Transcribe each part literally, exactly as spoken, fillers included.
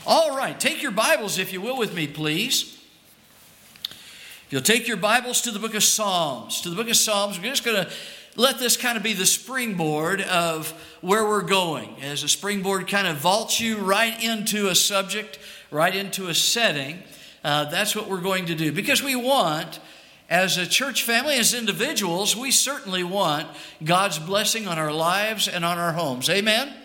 All right, take your Bibles, if you will, with me, please. If you'll take your Bibles to the book of Psalms. To the book of Psalms, we're just going to let this kind of be the springboard of where we're going. As a springboard kind of vaults you right into a subject, right into a setting. Uh, that's what we're going to do. Because we want, as a church family, as individuals, we certainly want God's blessing on our lives and on our homes. Amen? Right.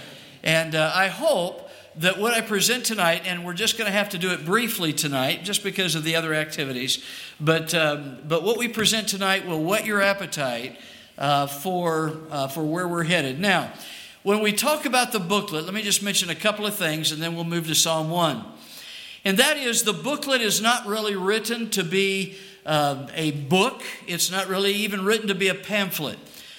And uh, I hope that what I present tonight, and we're just going to have to do it briefly tonight just because of the other activities, but um, but what we present tonight will whet your appetite uh, for, uh, for where we're headed. Now, when we talk about the booklet, let me just mention a couple of things and then we'll move to Psalm one. And that is, the booklet is not really written to be uh, a book. It's not really even written to be a pamphlet.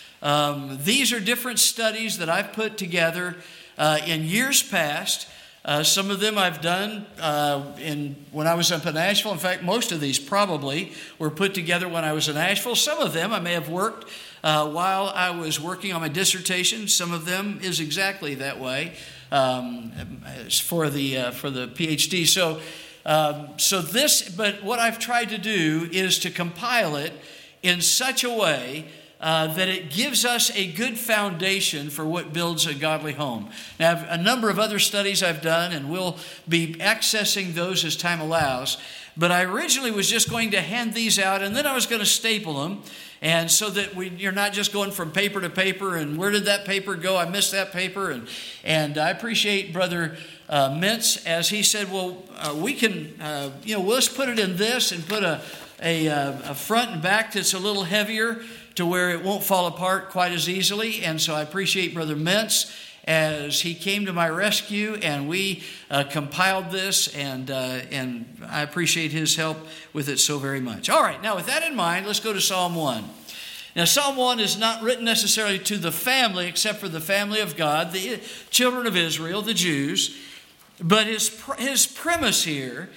Um, these are different studies that I've put together Uh, in years past. Uh, some of them I've done uh, in when I was up in Nashville. In fact, most of these probably were put together when I was in Nashville. Some of them I may have worked uh, while I was working on my dissertation. Some of them is exactly that way um, for the uh, for the PhD. So, um, so this. But what I've tried to do is to compile it in such a way Uh, that it gives us a good foundation for what builds a godly home. Now, I've, a number of other studies I've done, and we'll be accessing those as time allows. But I originally was just going to hand these out, and then I was going to staple them, and so that we, you're not just going from paper to paper, and where did that paper go? I missed that paper. And, and I appreciate Brother uh, Mintz, as he said, well, uh, we can, uh, you know, we'll just put it in this and put a, a, a front and back that's a little heavier, to where it won't fall apart quite as easily. And so I appreciate Brother Mintz as he came to my rescue, and we uh, compiled this, and uh, and I appreciate his help with it so very much. All right, now with that in mind, let's go to Psalm one. Now, Psalm one is not written necessarily to the family, except for the family of God, the children of Israel, the Jews. But his his premise here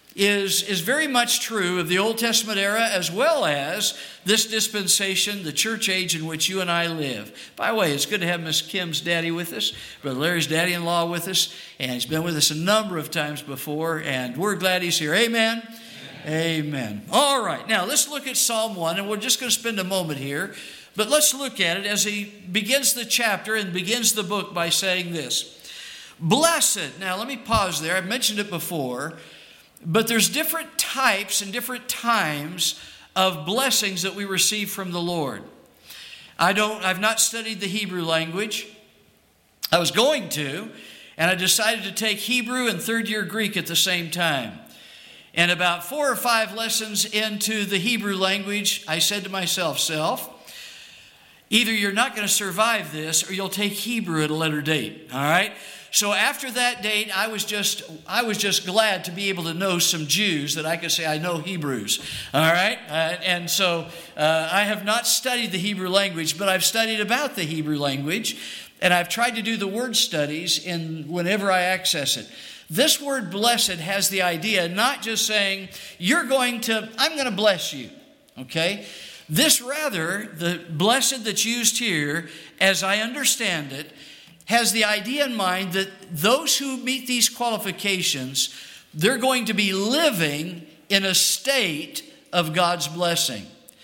is, is very much true of the Old Testament era, as well as this dispensation, the church age in which you and I live. By the way, it's good to have Miss Kim's daddy with us, Brother Larry's daddy-in-law with us, and he's been with us a number of times before, and we're glad he's here. Amen? Amen. Amen. All right, now let's look at Psalm one, and we're just going to spend a moment here, but let's look at it as he begins the chapter and begins the book by saying this. Blessed. Now, let me pause there. I've mentioned it before. But there's different types and different times of blessings that we receive from the Lord. I don't, I've not studied the Hebrew language. I was going to, and I decided to take Hebrew and third year Greek at the same time. And about four or five lessons into the Hebrew language, I said to myself, self, either you're not going to survive this or you'll take Hebrew at a later date. All right? So after that date, I was just I was just glad to be able to know some Jews that I could say I know Hebrews. All right? Uh, and so uh, I have not studied the Hebrew language, but I've studied about the Hebrew language, and I've tried to do the word studies in whenever I access it. This word blessed has the idea not just saying, you're going to, I'm going to bless you. Okay? This rather, the blessed that's used here, as I understand it, has the idea in mind that those who meet these qualifications, they're going to be living in a state of God's blessing.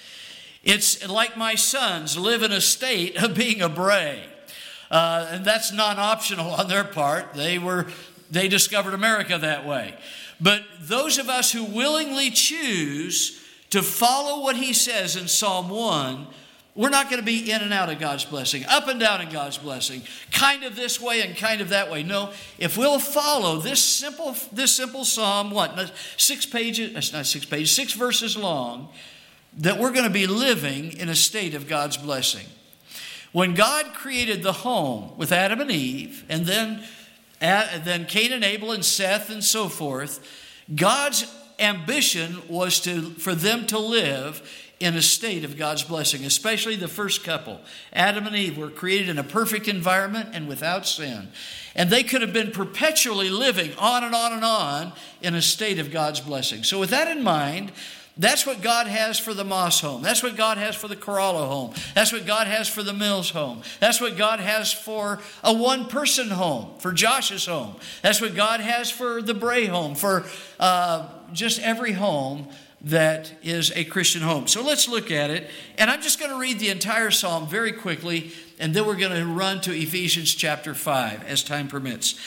It's like my sons live in a state of being a Bray. Uh, and that's non-optional on their part. They were, they discovered America that way. But those of us who willingly choose to follow what he says in Psalm one, we're not going to be in and out of God's blessing, up and down in God's blessing, kind of this way and kind of that way. No, if we'll follow this simple this simple psalm, what, six pages, that's not six pages, six verses long, that we're going to be living in a state of God's blessing. When God created the home with Adam and Eve, and then, then Cain and Abel and Seth and so forth, God's ambition was to for them to live in a state of God's blessing, especially the first couple. Adam and Eve were created in a perfect environment and without sin. And they could have been perpetually living on and on and on in a state of God's blessing. So with that in mind, That's what God has for the Moss home. That's what God has for the Corallo home. That's what God has for the Mills home. That's what God has for a one-person home, for Josh's home. That's what God has for the Bray home, for uh, just every home that is a Christian home. So let's look at it. And I'm just going to read the entire psalm very quickly, and then we're going to run to Ephesians chapter five as time permits.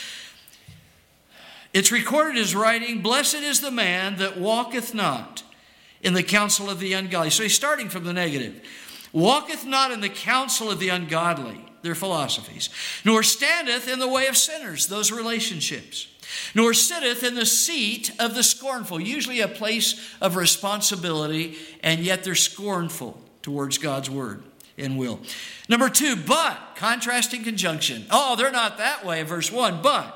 It's recorded as writing, "Blessed is the man that walketh not in the counsel of the ungodly." So he's starting from the negative. "Walketh not in the counsel of the ungodly," their philosophies, "nor standeth in the way of sinners," those relationships, "nor sitteth in the seat of the scornful," usually a place of responsibility, and yet they're scornful towards God's word and will. Number two, "but," contrasting conjunction. Oh, they're not that way, verse one, "but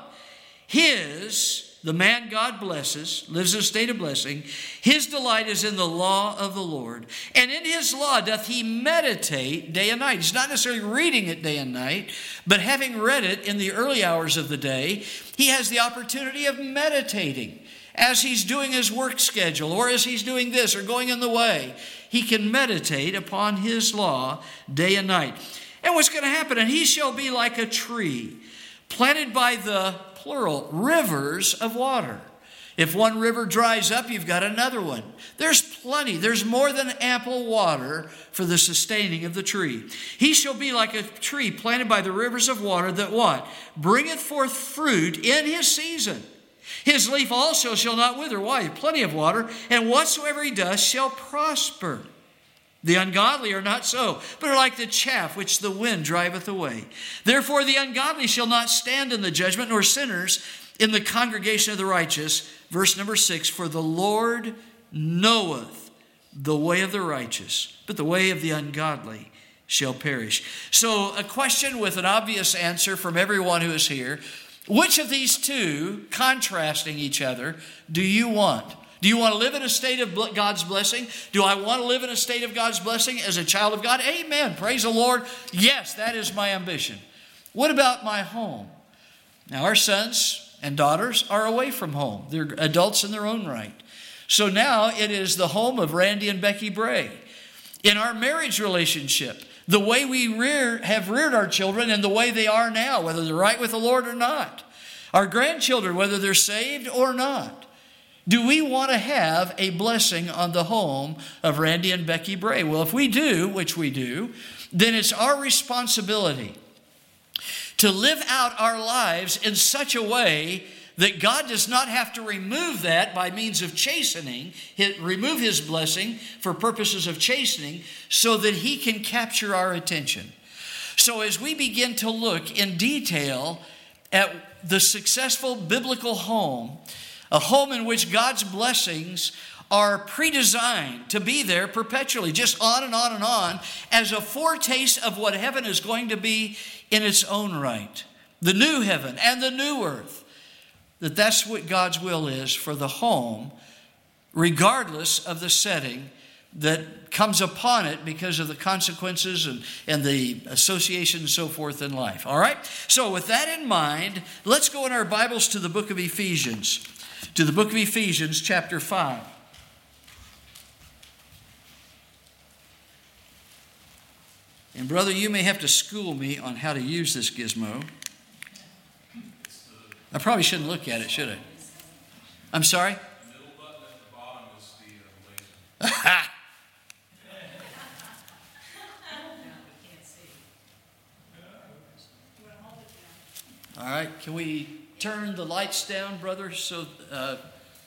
his," the man God blesses, lives in a state of blessing, "his delight is in the law of the Lord. And in his law doth he meditate day and night." He's not necessarily reading it day and night, but having read it in the early hours of the day, he has the opportunity of meditating. As he's doing his work schedule, or as he's doing this or going in the way, he can meditate upon his law day and night. And what's going to happen? "And he shall be like a tree planted by the," plural, "rivers of water." If one river dries up, you've got another one. There's plenty. There's more than ample water for the sustaining of the tree. "He shall be like a tree planted by the rivers of water that" what? "Bringeth forth fruit in his season. His leaf also shall not wither." Why? Plenty of water. "And whatsoever he does shall prosper. The ungodly are not so, but are like the chaff which the wind driveth away. Therefore the ungodly shall not stand in the judgment, nor sinners in the congregation of the righteous." Verse number six, "For the Lord knoweth the way of the righteous, but the way of the ungodly shall perish." So a question with an obvious answer from everyone who is here. Which of these two, contrasting each other, do you want? Do you want to live in a state of God's blessing? Do I want to live in a state of God's blessing as a child of God? Amen. Praise the Lord. Yes, that is my ambition. What about my home? Now, our sons and daughters are away from home. They're adults in their own right. So now it is the home of Randy and Becky Bray. In our marriage relationship, the way we rear, have reared our children and the way they are now, whether they're right with the Lord or not. Our grandchildren, whether they're saved or not. Do we want to have a blessing on the home of Randy and Becky Bray? Well, if we do, which we do, then it's our responsibility to live out our lives in such a way that God does not have to remove that by means of chastening, remove his blessing for purposes of chastening, so that he can capture our attention. So as we begin to look in detail at the successful biblical home, a home in which God's blessings are pre-designed to be there perpetually, just on and on and on, as a foretaste of what heaven is going to be in its own right. The new heaven and the new earth. That that's what God's will is for the home, regardless of the setting that comes upon it because of the consequences and, and the association and so forth in life. All right? So with that in mind, let's go in our Bibles to the book of Ephesians. To the book of Ephesians, chapter five. And brother, you may have to school me on how to use this gizmo. I probably shouldn't look at it, should I? I'm sorry? The middle button at the bottom is the uh, laser. All right, can we turn the lights down, brother? So uh,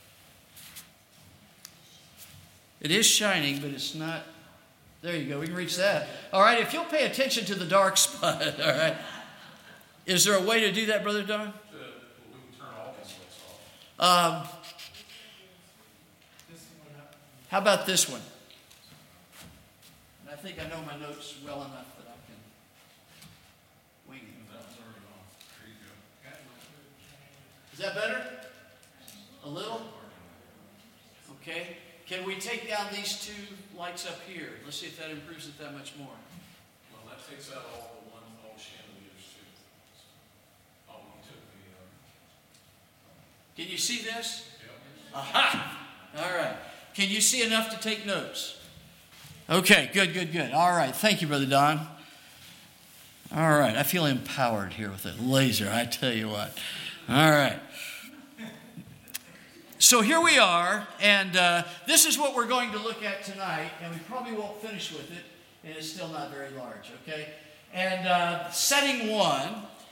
it is shining, but it's not. There you go. We can reach that. All right, if you'll pay attention to the dark spot. All right. Is there a way to do that, Brother Don? Um, how about this one? And I think I know my notes well enough that I can wing it. Is that better? A little? Okay. Can we take down these two lights up here? Let's see if that improves it that much more. Well, that takes out all the one, all the chandeliers too. Oh, we took the. Uh... Can you see this? Yep. Aha! All right. Can you see enough to take notes? Okay, good, good, good. All right. Thank you, Brother Don. All right. I feel empowered here with that laser, I tell you what. All right. So here we are, and uh, this is what we're going to look at tonight, and we probably won't finish with it, and it's still not very large, okay? And uh, setting one,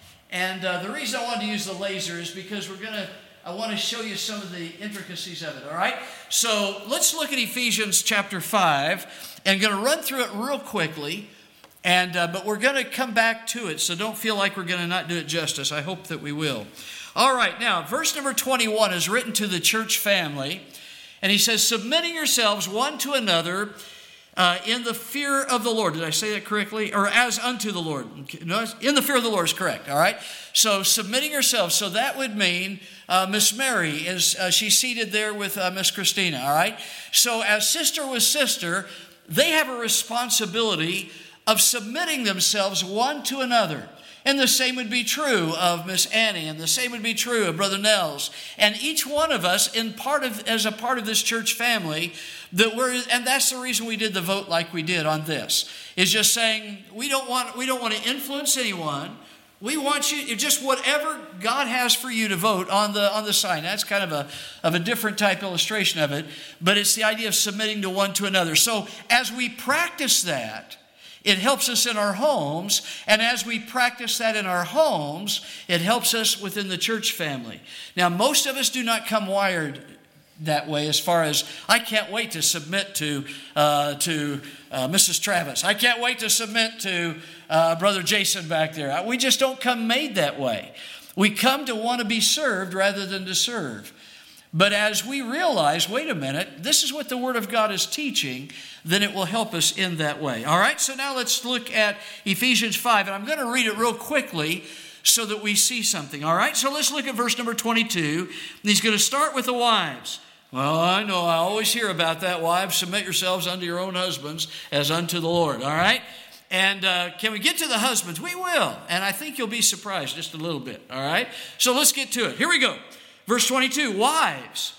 and uh, the reason I wanted to use the laser is because we're going to, I want to show you some of the intricacies of it, all right? So let's look at Ephesians chapter five, and I'm going to run through it real quickly, and uh, but we're going to come back to it, so don't feel like we're going to not do it justice. I hope that we will. All right, now, verse number twenty-one is written to the church family, and he says, submitting yourselves one to another uh, in the fear of the Lord. Did I say that correctly? Or as unto the Lord. No, in the fear of the Lord is correct, all right? So submitting yourselves, so that would mean uh, Miss Mary, is uh, she's seated there with uh, Miss Christina, all right? So as sister with sister, they have a responsibility of submitting themselves one to another. And the same would be true of Miss Annie, and the same would be true of Brother Nels. And each one of us, in part of, as a part of this church family, that we're, and that's the reason we did the vote like we did on this, is just saying we don't want we don't want to influence anyone. We want you just whatever God has for you to vote on the on the sign. That's kind of a of a different type illustration of it, but it's the idea of submitting to one to another. So as we practice that, it helps us in our homes, and as we practice that in our homes, it helps us within the church family. Now, most of us do not come wired that way as far as, I can't wait to submit to uh, to uh, Missus Travis. I can't wait to submit to uh, Brother Jason back there. We just don't come made that way. We come to want to be served rather than to serve. But as we realize, wait a minute, this is what the Word of God is teaching, then it will help us in that way. All right, so now let's look at Ephesians five, and I'm going to read it real quickly so that we see something. All right, so let's look at verse number twenty-two. And he's going to start with the wives. Well, I know, I always hear about that. Wives, submit yourselves unto your own husbands as unto the Lord. All right, and uh, can we get to the husbands? We will, and I think you'll be surprised just a little bit. All right, so let's get to it. Here we go. Verse twenty-two, wives,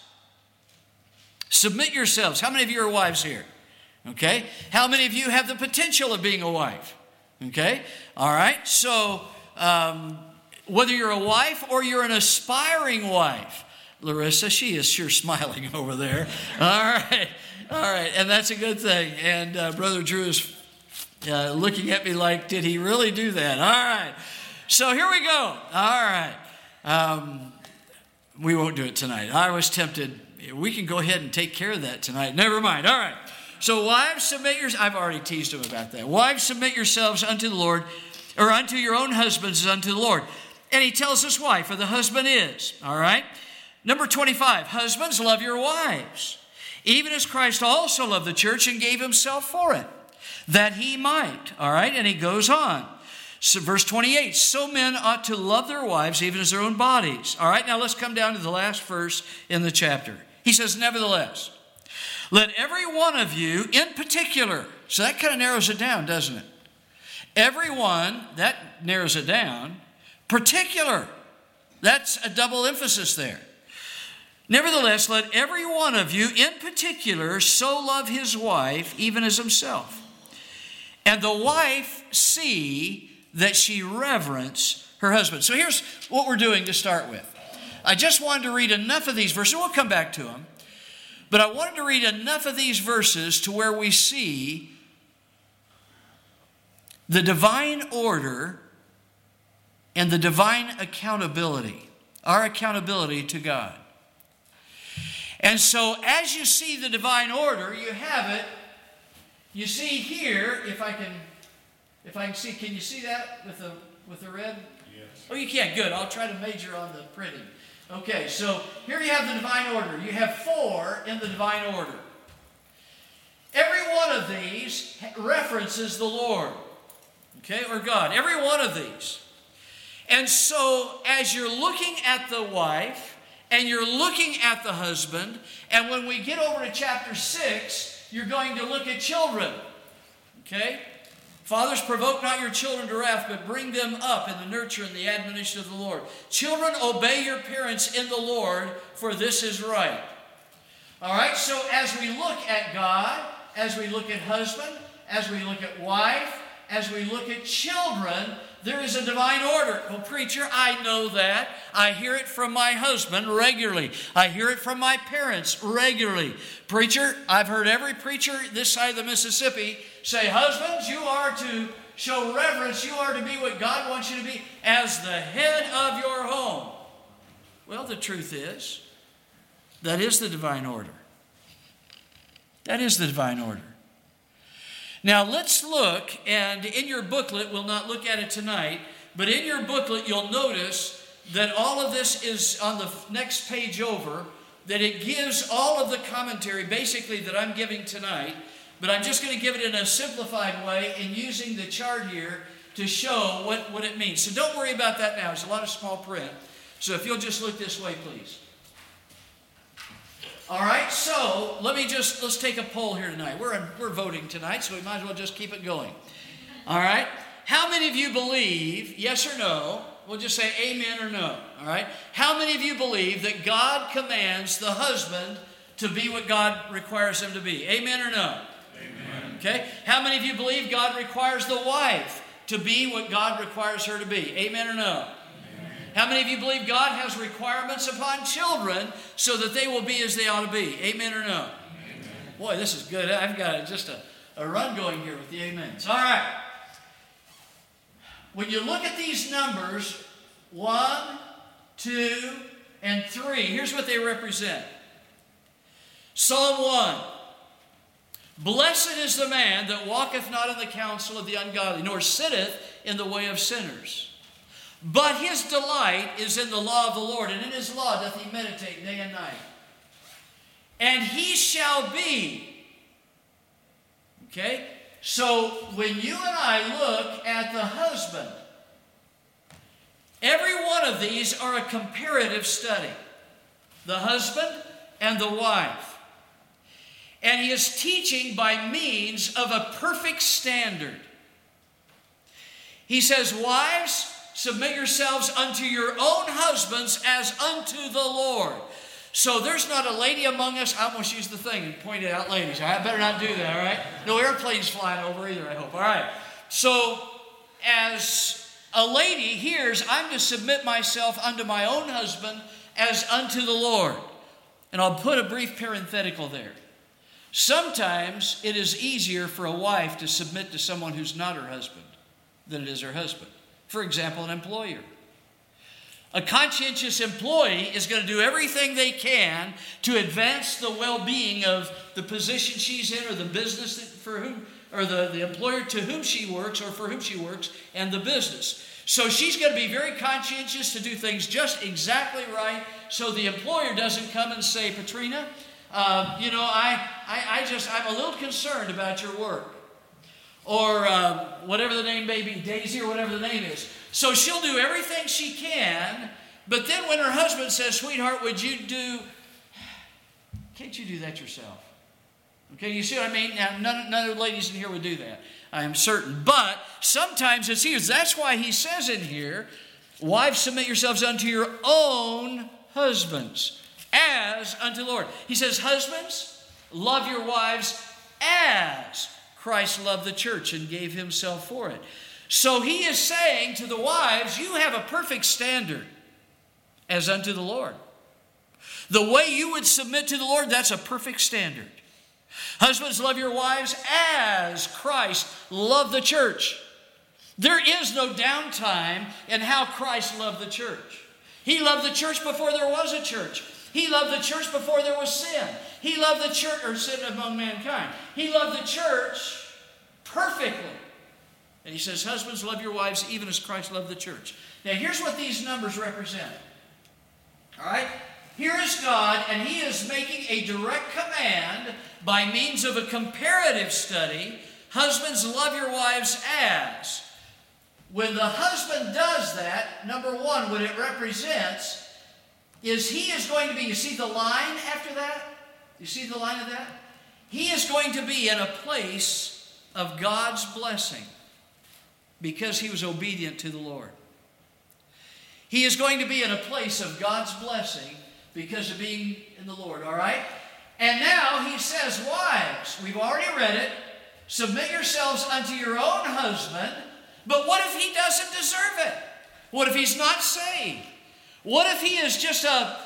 submit yourselves. How many of you are wives here? Okay. How many of you have the potential of being a wife? Okay. All right. So um, whether you're a wife or you're an aspiring wife, Larissa, she is sure smiling over there. All right. All right. And that's a good thing. And uh, Brother Drew is uh, looking at me like, did he really do that? All right. So here we go. All right. Um, We won't do it tonight. I was tempted. We can go ahead and take care of that tonight. Never mind. All right. So wives, submit yourselves. I've already teased him about that. Wives, submit yourselves unto the Lord, or unto your own husbands as unto the Lord. And he tells us why, for the husband is. All right. Number twenty-five, husbands, love your wives, even as Christ also loved the church and gave himself for it, that he might. All right. And he goes on. So verse twenty-eight, so men ought to love their wives even as their own bodies. All right, now let's come down to the last verse in the chapter. He says, nevertheless, let every one of you in particular, so that kind of narrows it down, doesn't it? Everyone, that narrows it down. Particular, that's a double emphasis there. Nevertheless, let every one of you in particular so love his wife even as himself. And the wife see that she reverence her husband. So here's what we're doing to start with. I just wanted to read enough of these verses. We'll come back to them. But I wanted to read enough of these verses to where we see the divine order and the divine accountability, our accountability to God. And so as you see the divine order, you have it. You see here, if I can... If I can see, can you see that with the with the red? Yes. Oh, you can't. Good. I'll try to major on the printing. Okay, so here you have the divine order. You have four in the divine order. Every one of these references the Lord, okay, or God. Every one of these. And so as you're looking at the wife and you're looking at the husband, and when we get over to chapter six, you're going to look at children, okay? Fathers, provoke not your children to wrath, but bring them up in the nurture and the admonition of the Lord. Children, obey your parents in the Lord, for this is right. All right, so as we look at God, as we look at husband, as we look at wife, as we look at children, there is a divine order. Well, preacher, I know that. I hear it from my husband regularly. I hear it from my parents regularly. Preacher, I've heard every preacher this side of the Mississippi say, husbands, you are to show reverence. You are to be what God wants you to be as the head of your home. Well, the truth is, that is the divine order. That is the divine order. Now let's look, and in your booklet, we'll not look at it tonight, but in your booklet you'll notice that all of this is on the next page over, that it gives all of the commentary basically that I'm giving tonight, but I'm just going to give it in a simplified way in using the chart here to show what, what it means. So don't worry about that now. There's a lot of small print. So if you'll just look this way, please. All right, so let me just, let's take a poll here tonight. We're, in, we're voting tonight, so we might as well just keep it going. All right, how many of you believe, yes or no, we'll just say amen or no, all right? How many of you believe that God commands the husband to be what God requires him to be? Amen or no? Amen. Okay, how many of you believe God requires the wife to be what God requires her to be? Amen or no? How many of you believe God has requirements upon children so that they will be as they ought to be? Amen or no? Amen. Boy, this is good. I've got just a, a run going here with the amens. All right. When you look at these numbers, one, two, and three, here's what they represent. Psalm one. Blessed is the man that walketh not in the counsel of the ungodly, nor sitteth in the way of sinners. But his delight is in the law of the Lord, and in his law doth he meditate day and night. And he shall be. Okay? So when you and I look at the husband, every one of these are a comparative study. The husband and the wife. And he is teaching by means of a perfect standard. He says, wives, submit yourselves unto your own husbands as unto the Lord. So there's not a lady among us. I almost used the thing and pointed out ladies. I better not do that, all right? No airplanes flying over either, I hope. All right. So as a lady hears, I'm to submit myself unto my own husband as unto the Lord. And I'll put a brief parenthetical there. Sometimes it is easier for a wife to submit to someone who's not her husband than it is her husband. For example, an employer. A conscientious employee is going to do everything they can to advance the well-being of the position she's in, or the business that for whom, or the, the employer to whom she works, or for whom she works, and the business. So she's going to be very conscientious to do things just exactly right, so the employer doesn't come and say, Patrina, uh, you know, I, I, I just, I'm a little concerned about your work. Or uh, whatever the name may be, Daisy or whatever the name is. So she'll do everything she can, but then when her husband says, sweetheart, would you do, can't you do that yourself? Okay, you see what I mean? Now, none, none of the ladies in here would do that, I am certain. But sometimes it's here. That's why he says in here, wives, submit yourselves unto your own husbands, as unto the Lord. He says, husbands, love your wives as Christ loved the church and gave himself for it. So he is saying to the wives, you have a perfect standard as unto the Lord. The way you would submit to the Lord, that's a perfect standard. Husbands, love your wives as Christ loved the church. There is no downtime in how Christ loved the church. He loved the church before there was a church. He loved the church before there was sin. He loved the church, or sin among mankind. He loved the church perfectly. And he says, husbands, love your wives even as Christ loved the church. Now here's what these numbers represent. All right? Here is God, and he is making a direct command by means of a comparative study. Husbands, love your wives as. When the husband does that, number one, what it represents is he is going to be, you see the line after that? You see the line of that? He is going to be in a place of God's blessing because he was obedient to the Lord. He is going to be in a place of God's blessing because of being in the Lord, all right? And now he says, wives, we've already read it, submit yourselves unto your own husband. But what if he doesn't deserve it? What if he's not saved? What if he is just a,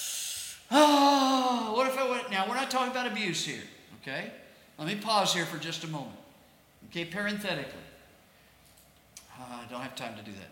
oh, what if I went, now we're not talking about abuse here, okay? Let me pause here for just a moment. Okay, parenthetically. Uh, I don't have time to do that.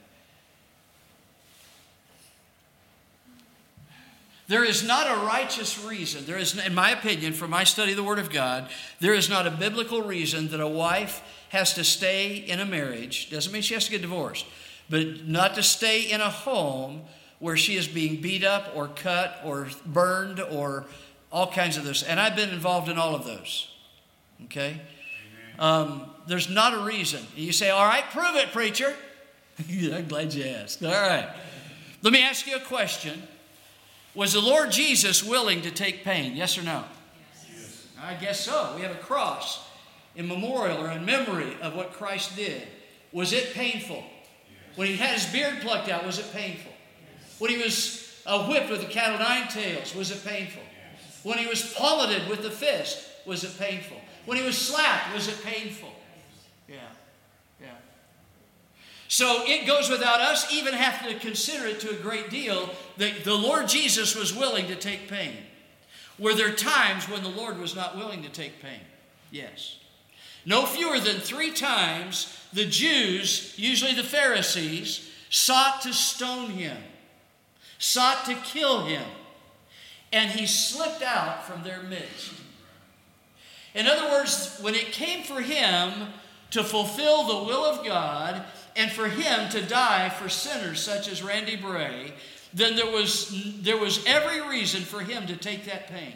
There is not a righteous reason, there is, in my opinion, from my study of the Word of God, there is not a biblical reason that a wife has to stay in a marriage. Doesn't mean she has to get divorced, but not to stay in a home where she is being beat up or cut or burned or all kinds of this. And I've been involved in all of those. Okay? Um, there's not a reason. You say, all right, prove it, preacher. I'm glad you asked. All right. Let me ask you a question. Was the Lord Jesus willing to take pain? Yes or no? Yes. I guess so. We have a cross in memorial or in memory of what Christ did. Was it painful? Yes. When he had his beard plucked out, was it painful? Yes. When he was uh, whipped with a cat o' nine tails, was it painful? Yes. When he was palmeted with the fist, was it painful? When he was slapped, was it painful? Yeah. Yeah. So it goes without us even having to consider it to a great deal that the Lord Jesus was willing to take pain. Were there times when the Lord was not willing to take pain? Yes. No fewer than three times the Jews, usually the Pharisees, sought to stone him, sought to kill him, and he slipped out from their midst. In other words, when it came for him to fulfill the will of God and for him to die for sinners such as Randy Bray, then there was, there was every reason for him to take that pain.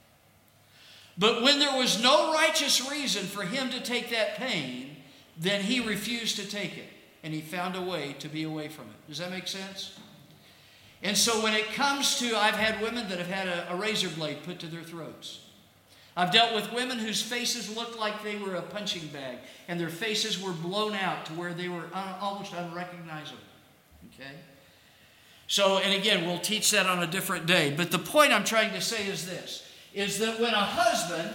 But when there was no righteous reason for him to take that pain, then he refused to take it. And he found a way to be away from it. Does that make sense? And so when it comes to, I've had women that have had a, a razor blade put to their throats. I've dealt with women whose faces looked like they were a punching bag, and their faces were blown out to where they were un- almost unrecognizable. Okay? So, and again, we'll teach that on a different day. But the point I'm trying to say is this, is that when a husband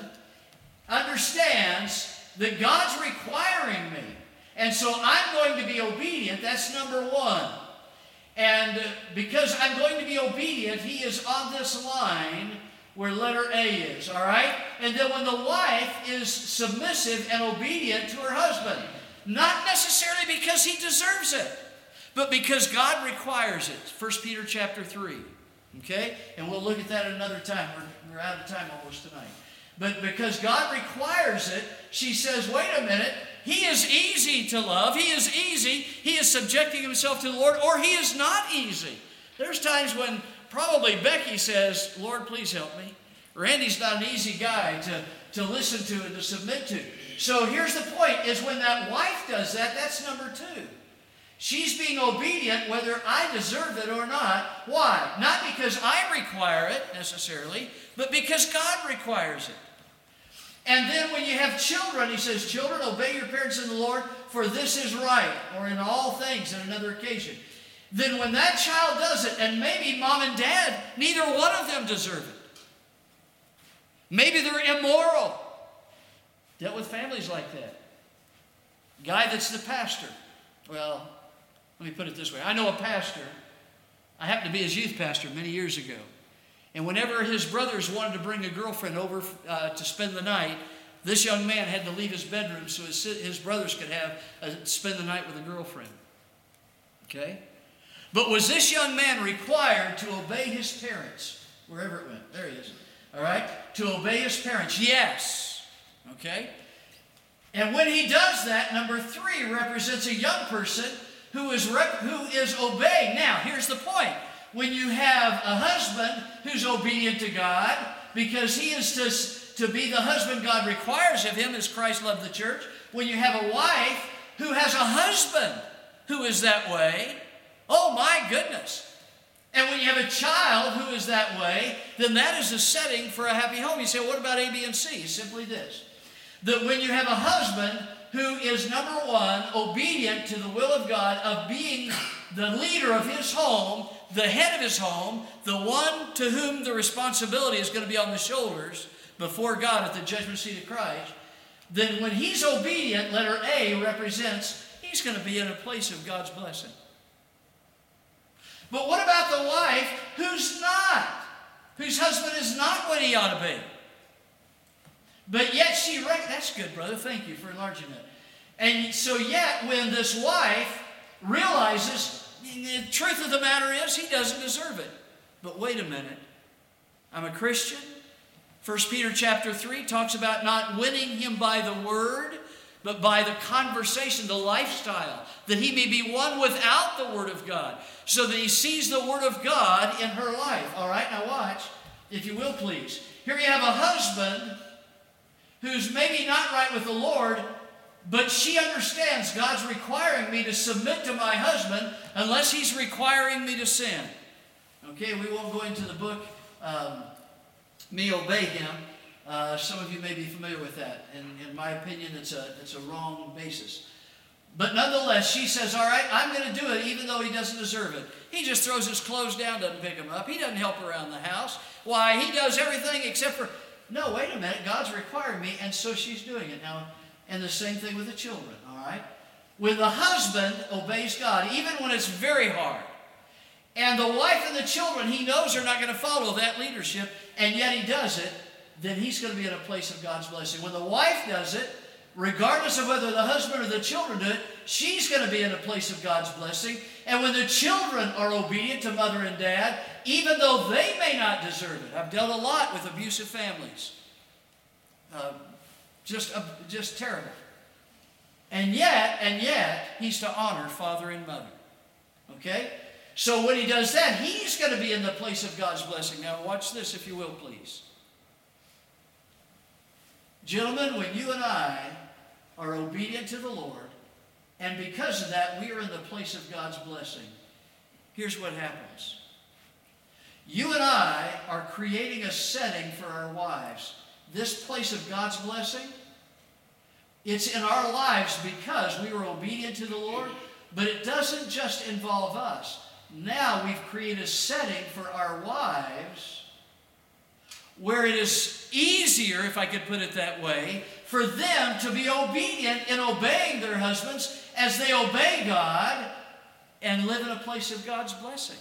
understands that God's requiring me, and so I'm going to be obedient, that's number one. And because I'm going to be obedient, he is on this line where letter A is, all right? And then when the wife is submissive and obedient to her husband, not necessarily because he deserves it, but because God requires it. First Peter chapter three, okay? And we'll look at that another time. We're, we're out of time almost tonight. But because God requires it, she says, wait a minute, he is easy to love. He is easy. He is subjecting himself to the Lord, or he is not easy. There's times when probably Becky says, Lord, please help me. Randy's not an easy guy to, to listen to and to submit to. So here's the point, is when that wife does that, that's number two. She's being obedient whether I deserve it or not. Why? Not because I require it necessarily, but because God requires it. And then when you have children, he says, children, obey your parents in the Lord, for this is right, or in all things, in another occasion. Then when that child does it, and maybe mom and dad, neither one of them deserve it. Maybe they're immoral. Dealt with families like that. Guy that's the pastor. Well, let me put it this way. I know a pastor. I happened to be his youth pastor many years ago. And whenever his brothers wanted to bring a girlfriend over uh, to spend the night, this young man had to leave his bedroom so his, his brothers could have uh, spend the night with a girlfriend. Okay? But was this young man required to obey his parents? Wherever it went. There he is. All right? To obey his parents. Yes. Okay? And when he does that, number three represents a young person who is, rep- who is obeying. Now, here's the point. When you have a husband who's obedient to God, because he is to, to be the husband God requires of him as Christ loved the church. When you have a wife who has a husband who is that way, oh my goodness. And when you have a child who is that way, then that is a setting for a happy home. You say, well, what about A, B, and C? Simply this. That when you have a husband who is, number one, obedient to the will of God of being the leader of his home, the head of his home, the one to whom the responsibility is going to be on the shoulders before God at the judgment seat of Christ, then when he's obedient, letter A represents he's going to be in a place of God's blessing. But what about the wife who's not? Whose husband is not what he ought to be? But yet she, rec- that's good, brother. Thank you for enlarging that. And so yet when this wife realizes, the truth of the matter is he doesn't deserve it. But wait a minute. I'm a Christian. First Peter chapter three talks about not winning him by the word, but by the conversation, the lifestyle, that he may be one without the Word of God, so that he sees the Word of God in her life. All right, now watch, if you will, please. Here you have a husband who's maybe not right with the Lord, but she understands God's requiring me to submit to my husband unless he's requiring me to sin. Okay, we won't go into the book, um, Me Obey Him. Uh, some of you may be familiar with that. And in my opinion, it's a, it's a wrong basis. But nonetheless, she says, all right, I'm going to do it even though he doesn't deserve it. He just throws his clothes down, doesn't pick them up. He doesn't help around the house. Why, he does everything except for, no, wait a minute, God's requiring me, and so she's doing it. Now, and the same thing with the children, all right? When the husband obeys God, even when it's very hard, and the wife and the children, he knows are not going to follow that leadership, and yet he does it, then he's going to be in a place of God's blessing. When the wife does it, regardless of whether the husband or the children do it, she's going to be in a place of God's blessing. And when the children are obedient to mother and dad, even though they may not deserve it. I've dealt a lot with abusive families. Uh, just, uh, just terrible. And yet, and yet, he's to honor father and mother. Okay? So when he does that, he's going to be in the place of God's blessing. Now watch this, if you will, please. Gentlemen, when you and I are obedient to the Lord, and because of that, we are in the place of God's blessing, here's what happens. You and I are creating a setting for our wives. This place of God's blessing, it's in our lives because we were obedient to the Lord, but it doesn't just involve us. Now we've created a setting for our wives where it is easier, if I could put it that way, for them to be obedient in obeying their husbands as they obey God and live in a place of God's blessing.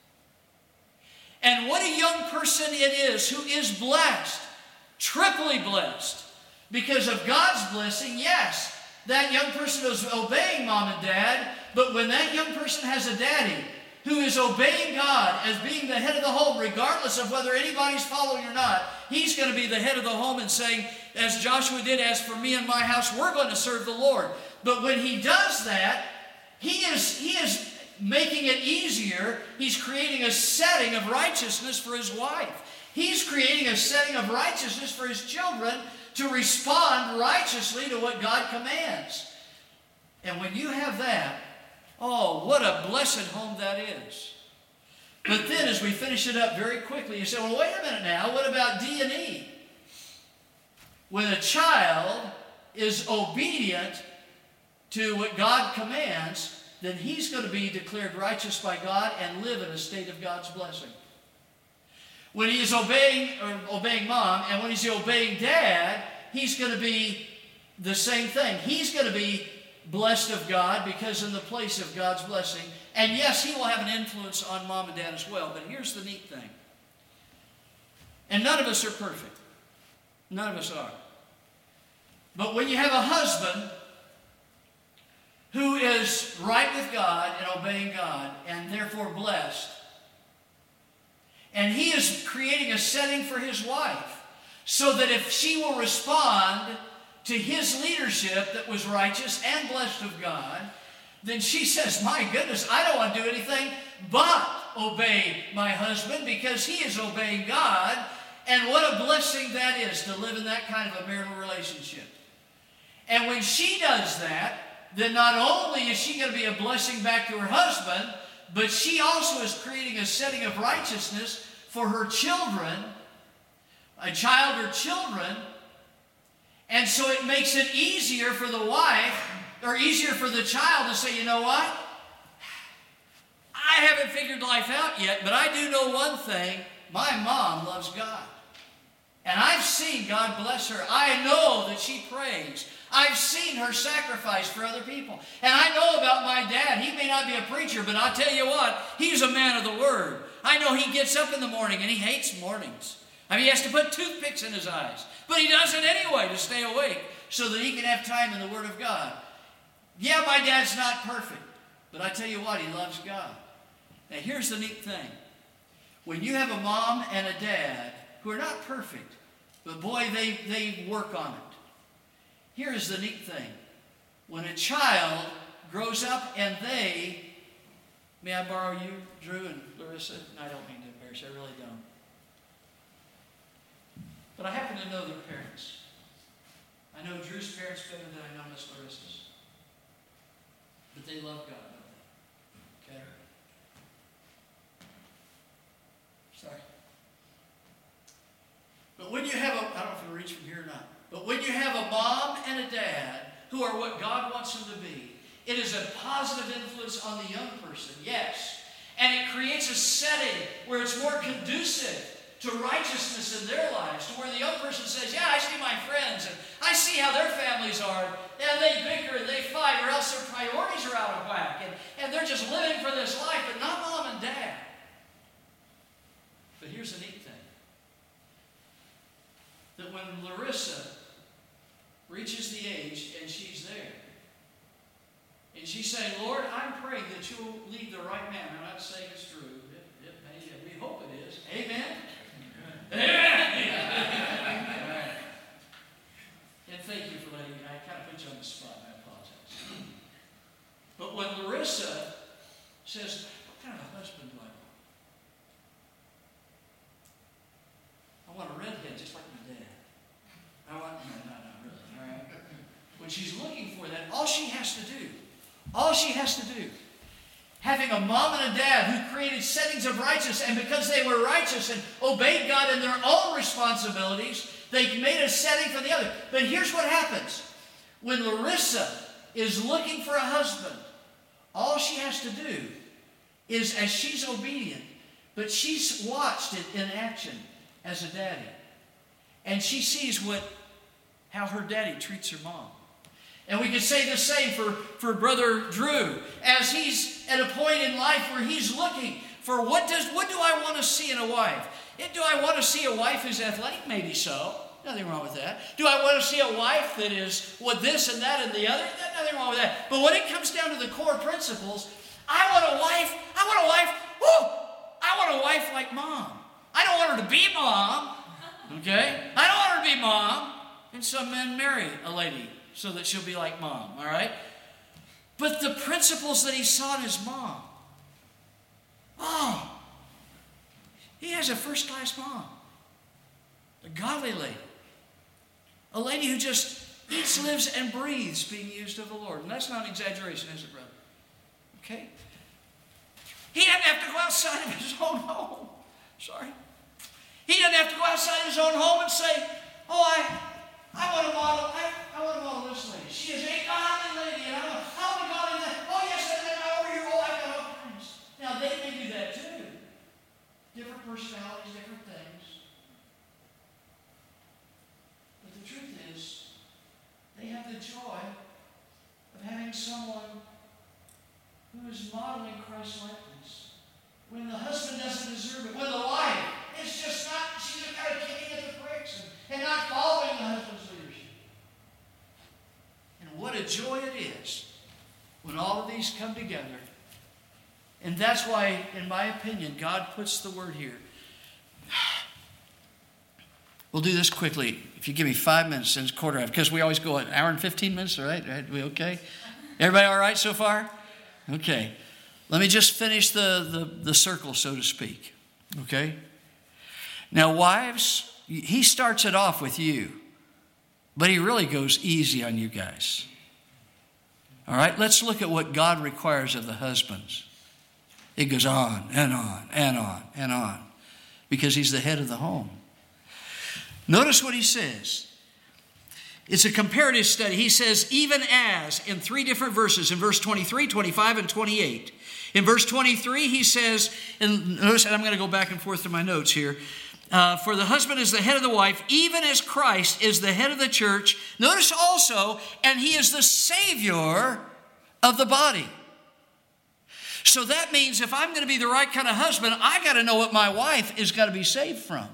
And what a young person it is who is blessed, triply blessed, because of God's blessing. Yes, that young person is obeying mom and dad, but when that young person has a daddy who is obeying God as being the head of the home, regardless of whether anybody's following or not, he's going to be the head of the home and saying, as Joshua did, as for me and my house, we're going to serve the Lord. But when he does that, he is, he is making it easier. He's creating a setting of righteousness for his wife. He's creating a setting of righteousness for his children to respond righteously to what God commands. And when you have that, oh, what a blessed home that is. But then as we finish it up very quickly, you say, well, wait a minute now, what about D and E? When a child is obedient to what God commands, then he's going to be declared righteous by God and live in a state of God's blessing. When he is obeying, or obeying mom, and when he's obeying dad, he's going to be the same thing. He's going to be blessed of God because in the place of God's blessing. And yes, he will have an influence on mom and dad as well. But here's the neat thing. And none of us are perfect. None of us are. But when you have a husband who is right with God and obeying God and therefore blessed, and he is creating a setting for his wife so that if she will respond to his leadership that was righteous and blessed of God, then she says, my goodness, I don't want to do anything but obey my husband because he is obeying God. And what a blessing that is to live in that kind of a marital relationship. And when she does that, then not only is she going to be a blessing back to her husband, but she also is creating a setting of righteousness for her children, a child or children. And so it makes it easier for the wife, or easier for the child to say, you know what? I haven't figured life out yet, but I do know one thing. My mom loves God. And I've seen God bless her. I know that she prays. I've seen her sacrifice for other people. And I know about my dad. He may not be a preacher, but I'll tell you what, he's a man of the Word. I know he gets up in the morning and he hates mornings. I mean, he has to put toothpicks in his eyes. But he does it anyway to stay awake so that he can have time in the Word of God. Yeah, my dad's not perfect. But I tell you what, he loves God. Now, here's the neat thing. When you have a mom and a dad who are not perfect, but boy, they, they work on it. Here is the neat thing. When a child grows up and they, may I borrow you, Drew and Larissa? No, I don't mean to embarrass you, I really don't. But I happen to know their parents. I know Drew's parents better than I know Miss Larissa's. But they love God, don't they? Okay? Sorry. But when you have a, I don't know if it'll reach from here or not, but when you have a mom and a dad who are what God wants them to be, it is a positive influence on the young person, yes. And it creates a setting where it's more conducive to righteousness in their lives, to where the young person says, yeah, I see my friends, and I see how their families are, and they bicker and they fight, or else their priorities are out of whack, and, and they're just living for this life, but not mom and dad. But here's the neat thing. That when Larissa reaches the age and she's there, and she's saying, Lord, I'm praying that you'll lead the right man. I'm not saying it's true. It, it may, we hope it is. Amen? Amen. And thank you for letting me. I kind of put you on the spot. I apologize. But when Larissa says, what kind of a husband do I want? I want a redhead just like my dad. I want, no, no, not really, all right? When she's looking for that, all she has to do, all she has to do, having a mom and a dad who created settings of righteousness, and because they were righteous and obeyed God in their own responsibilities, they made a setting for the other. But here's what happens. When Larissa is looking for a husband, all she has to do is, as she's obedient, but she's watched it in action as a daddy. And she sees what, how her daddy treats her mom. And we could say the same for, for Brother Drew, as he's at a point in life where he's looking for what does what do I want to see in a wife? Do I want to see a wife who's athletic? Maybe so. Nothing wrong with that. Do I want to see a wife that is what this and that and the other? Nothing wrong with that. But when it comes down to the core principles, I want a wife, I want a wife, whoo, I want a wife like mom. I don't want her to be mom. Okay? I don't want her to be mom. And some men marry a lady so that she'll be like mom, all right? But the principles that he saw in his mom, oh, he has a first-class mom, a godly lady, a lady who just eats, lives, and breathes being used of the Lord. And that's not an exaggeration, is it, brother? Okay? He doesn't have to go outside of his own home. Sorry. He doesn't have to go outside his own home and say, oh, I, I want to model, I, I want to model this lady. She is a godly lady, and I want, I want to godly lady. Oh, yes, and then over here, oh, I got all kinds. Now, they may do that too. Different personalities, different things. But the truth is, they have the joy of having someone who is modeling Christ's likeness. When the husband doesn't deserve it, when the wife is just not, she's just kind of kicking at the bricks and, and not following the husband's leadership. And what a joy it is when all of these come together. And that's why, in my opinion, God puts the word here. We'll do this quickly. If you give me five minutes, since quarter after, because we always go an hour and fifteen minutes, all right? Right? We okay? Everybody all right so far? Okay. Let me just finish the, the, the circle, so to speak. Okay? Now, wives, he starts it off with you, but he really goes easy on you guys. All right? Let's look at what God requires of the husbands. It goes on and on and on and on because he's the head of the home. Notice what he says. It's a comparative study. He says, even as, in three different verses, in verse twenty-three, twenty-five, and twenty-eight. In verse twenty-three, he says, and notice, and I'm going to go back and forth to my notes here. Uh, for the husband is the head of the wife, even as Christ is the head of the church. Notice also, and he is the Savior of the body. So that means if I'm going to be the right kind of husband, I got to know what my wife is got to be saved from.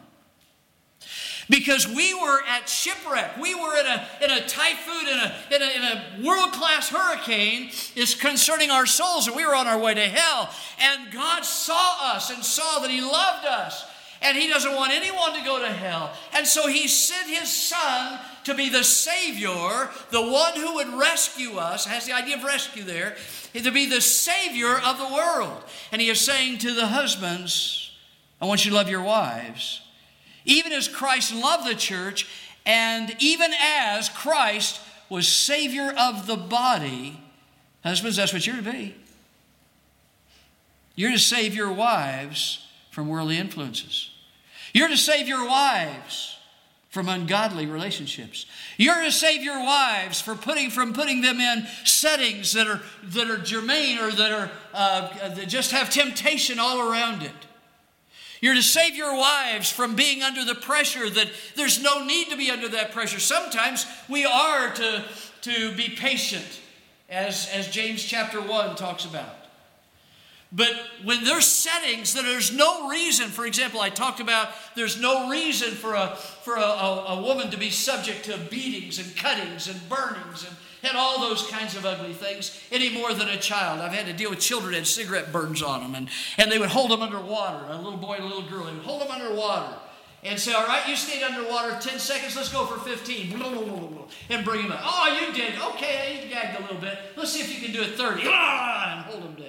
Because we were at shipwreck. We were in a, in a typhoon, in a, in a, in a world-class hurricane is concerning our souls, and we were on our way to hell. And God saw us and saw that He loved us. And He doesn't want anyone to go to hell. And so He sent His Son to be the Savior, the one who would rescue us, has the idea of rescue there, to be the Savior of the world. And He is saying to the husbands, I want you to love your wives, even as Christ loved the church, and even as Christ was Savior of the body. Husbands, that's what you're to be. You're to save your wives from worldly influences. You're to save your wives from ungodly relationships. You're to save your wives for putting, from putting them in settings that are, that are germane or that, are, uh, that just have temptation all around it. You're to save your wives from being under the pressure that there's no need to be under that pressure. Sometimes we are to, to be patient, as, as James chapter one talks about. But when there's settings that there's no reason, for example, I talked about there's no reason for a for a, a, a woman to be subject to beatings and cuttings and burnings and, and all those kinds of ugly things any more than a child. I've had to deal with children that had cigarette burns on them, and, and they would hold them under water, a little boy and a little girl. They would hold them under water and say, all right, you stayed underwater ten seconds, let's go for fifteen. And bring them up. Oh, you did. Okay, you gagged a little bit. Let's see if you can do it thirty. And hold them down.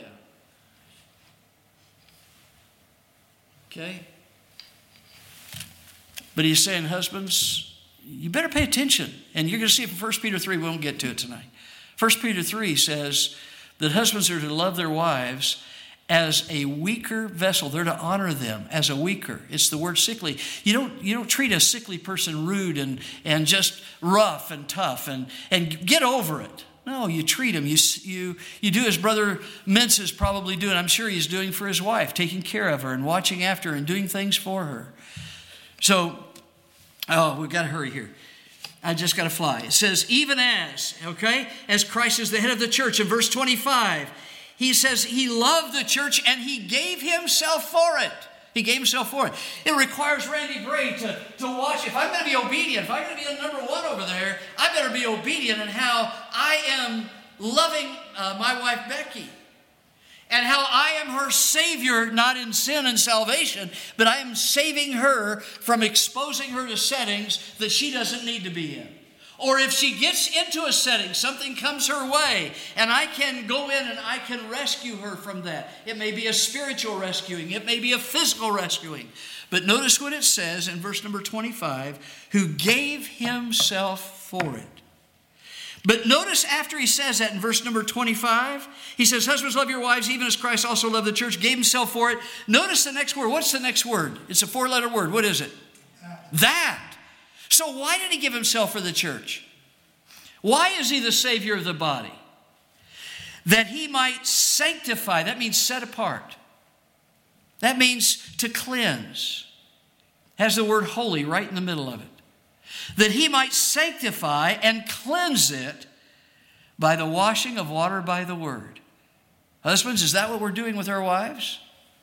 Okay? But he's saying, husbands, you better pay attention. And you're going to see it from First Peter three. We won't get to it tonight. First Peter three says that husbands are to love their wives as a weaker vessel. They're to honor them as a weaker. It's the word sickly. You don't, you don't treat a sickly person rude and, and just rough and tough and, and get over it. No, you treat him. You, you, you do as Brother Mintz is probably doing. I'm sure he's doing for his wife, taking care of her and watching after her and doing things for her. So, oh, we've got to hurry here. I just got to fly. It says, even as, okay, as Christ is the head of the church. In verse twenty-five, he says he loved the church and he gave himself for it. He gave himself for it. It requires Randy Bray to, to watch. If I'm going to be obedient, if I'm going to be the number one over there, I better be obedient in how I am loving uh, my wife Becky. And how I am her Savior, not in sin and salvation, but I am saving her from exposing her to settings that she doesn't need to be in. Or if she gets into a setting, something comes her way, and I can go in and I can rescue her from that. It may be a spiritual rescuing. It may be a physical rescuing. But notice what it says in verse number twenty-five, who gave himself for it. But notice after he says that in verse number twenty-five, he says, husbands, love your wives, even as Christ also loved the church, gave himself for it. Notice the next word. What's the next word? It's a four-letter word. What is it? That. So why did he give himself for the church? Why is he the Savior of the body? That he might sanctify. That means set apart. That means to cleanse. Has the word holy right in the middle of it. That he might sanctify and cleanse it by the washing of water by the word. Husbands, is that what we're doing with our wives?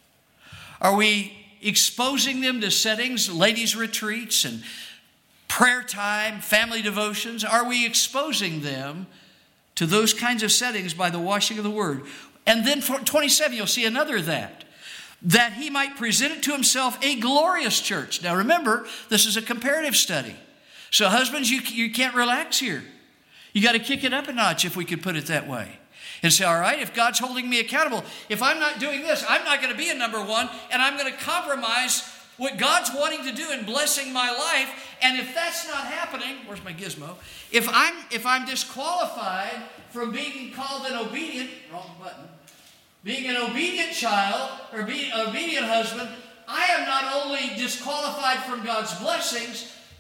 Are we exposing them to settings, ladies' retreats and prayer time, family devotions? Are we exposing them to those kinds of settings by the washing of the word? And then for twenty-seven, you'll see another that. That he might present it to himself a glorious church. Now remember, this is a comparative study. So husbands, you, you can't relax here. You got to kick it up a notch, if we could put it that way. And say, all right, if God's holding me accountable, if I'm not doing this, I'm not going to be a number one, and I'm going to compromise what God's wanting to do in blessing my life. And if that's not happening, where's my gizmo? If I'm if I'm disqualified from being called an obedient, wrong button, being an obedient child or being an obedient husband, I am not only disqualified from God's blessings,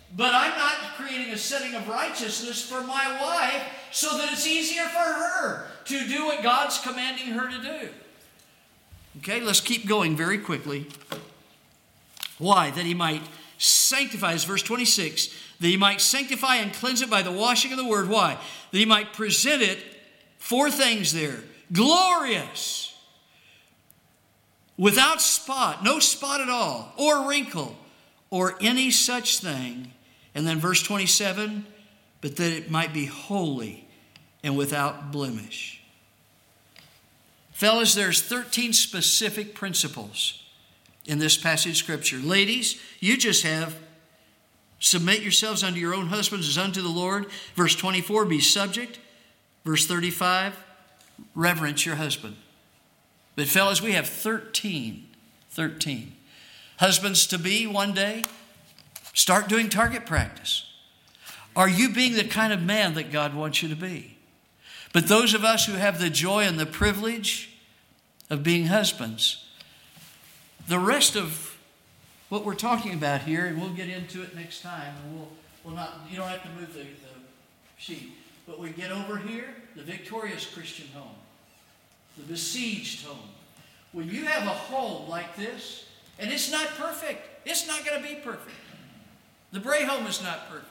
But I'm not creating a setting of righteousness for my wife so that it's easier for her to do what God's commanding her to do. Okay, let's keep going very quickly. Why? That he might sanctify, is verse twenty-six, that he might sanctify and cleanse it by the washing of the word. Why? That he might present it, four things there, glorious, without spot, no spot at all, or wrinkle, or any such thing. And then verse twenty-seven, but that it might be holy and without blemish. Fellas, there's thirteen specific principles in this passage of Scripture. Ladies, you just have submit yourselves unto your own husbands as unto the Lord. Verse twenty-four, be subject. Verse thirty-five, reverence your husband. But fellas, we have thirteen. thirteen. Husbands to be one day, start doing target practice. Are you being the kind of man that God wants you to be? But those of us who have the joy and the privilege of being husbands, the rest of what we're talking about here, and we'll get into it next time, and we'll, we'll not, you don't have to move the, the sheet, but we get over here, the victorious Christian home, the besieged home. When you have a home like this, and it's not perfect, it's not going to be perfect. The Bray home is not perfect.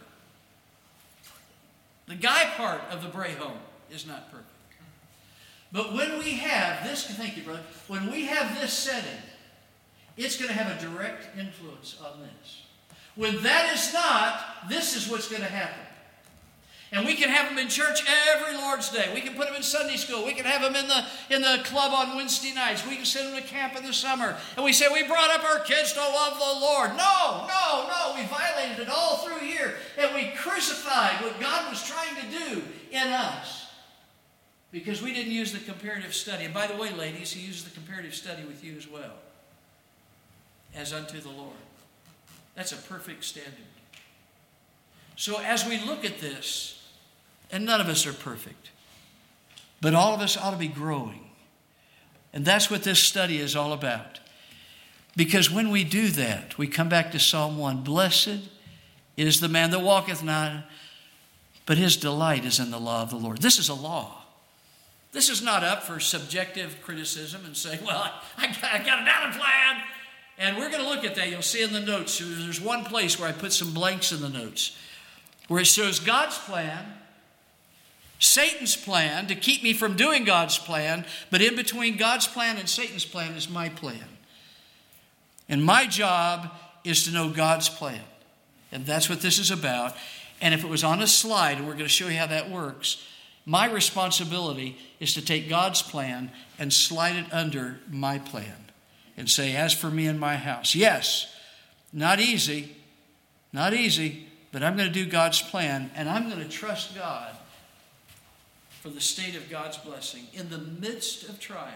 The guy part of the Bray home is not perfect. But when we have this, thank you, brother, when we have this setting, it's going to have a direct influence on this. When that is not, this is what's going to happen. And we can have them in church every Lord's Day. We can put them in Sunday school. We can have them in the, in the club on Wednesday nights. We can send them to camp in the summer. And we say, we brought up our kids to love the Lord. No, no, no. We violated it all through here. And we crucified what God was trying to do in us. Because we didn't use the comparative study. And by the way, ladies, he uses the comparative study with you as well. As unto the Lord. That's a perfect standard. So as we look at this, and none of us are perfect, but all of us ought to be growing. And that's what this study is all about. Because when we do that, we come back to Psalm one. Blessed is the man that walketh not, but his delight is in the law of the Lord. This is a law. This is not up for subjective criticism and saying, well, I, I got another plan. And we're going to look at that. You'll see in the notes. There's one place where I put some blanks in the notes, where it shows God's plan, Satan's plan to keep me from doing God's plan, but in between God's plan and Satan's plan is my plan. And my job is to know God's plan. And that's what this is about. And if it was on a slide, and we're going to show you how that works, my responsibility is to take God's plan and slide it under my plan and say, as for me and my house. Yes, not easy, not easy, but I'm going to do God's plan, and I'm going to trust God for the state of God's blessing in the midst of trial.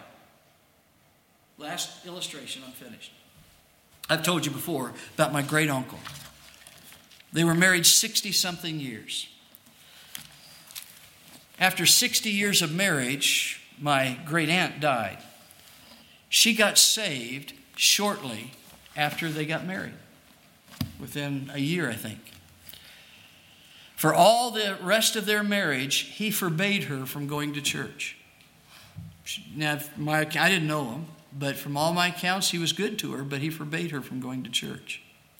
Last illustration, I'm finished. I've told you before about my great uncle. They were married sixty-something years. After sixty years of marriage, my great aunt died. She got saved shortly after they got married, within a year, I think. For all the rest of their marriage, he forbade her from going to church. Now, my, I didn't know him, but from all my accounts, he was good to her, but he forbade her from going to church.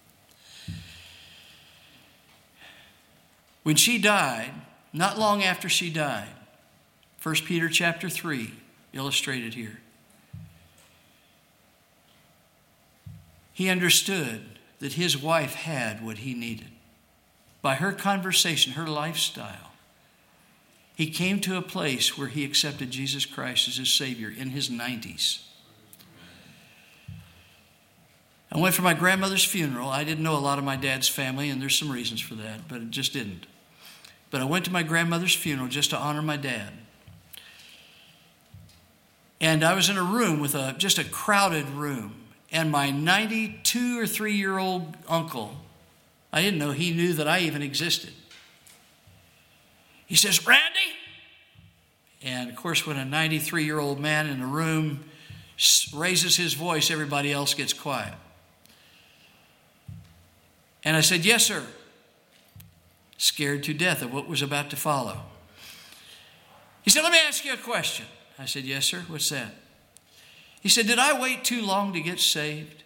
When she died, not long after she died, First Peter chapter three, illustrated here, he understood that his wife had what he needed. By her conversation, her lifestyle, he came to a place where he accepted Jesus Christ as his Savior in his nineties. I went for my grandmother's funeral. I didn't know a lot of my dad's family, and there's some reasons for that, but it just didn't. But I went to my grandmother's funeral just to honor my dad. And I was in a room with a just a crowded room. And my ninety-two or three-year-old uncle, I didn't know he knew that I even existed. He says, Randy? And of course, when a ninety-three-year-old man in a room raises his voice, everybody else gets quiet. And I said, yes, sir. scared to death of what was about to follow. He said, let me ask you a question. I said, yes, sir. What's that? He said, did I wait too long to get saved?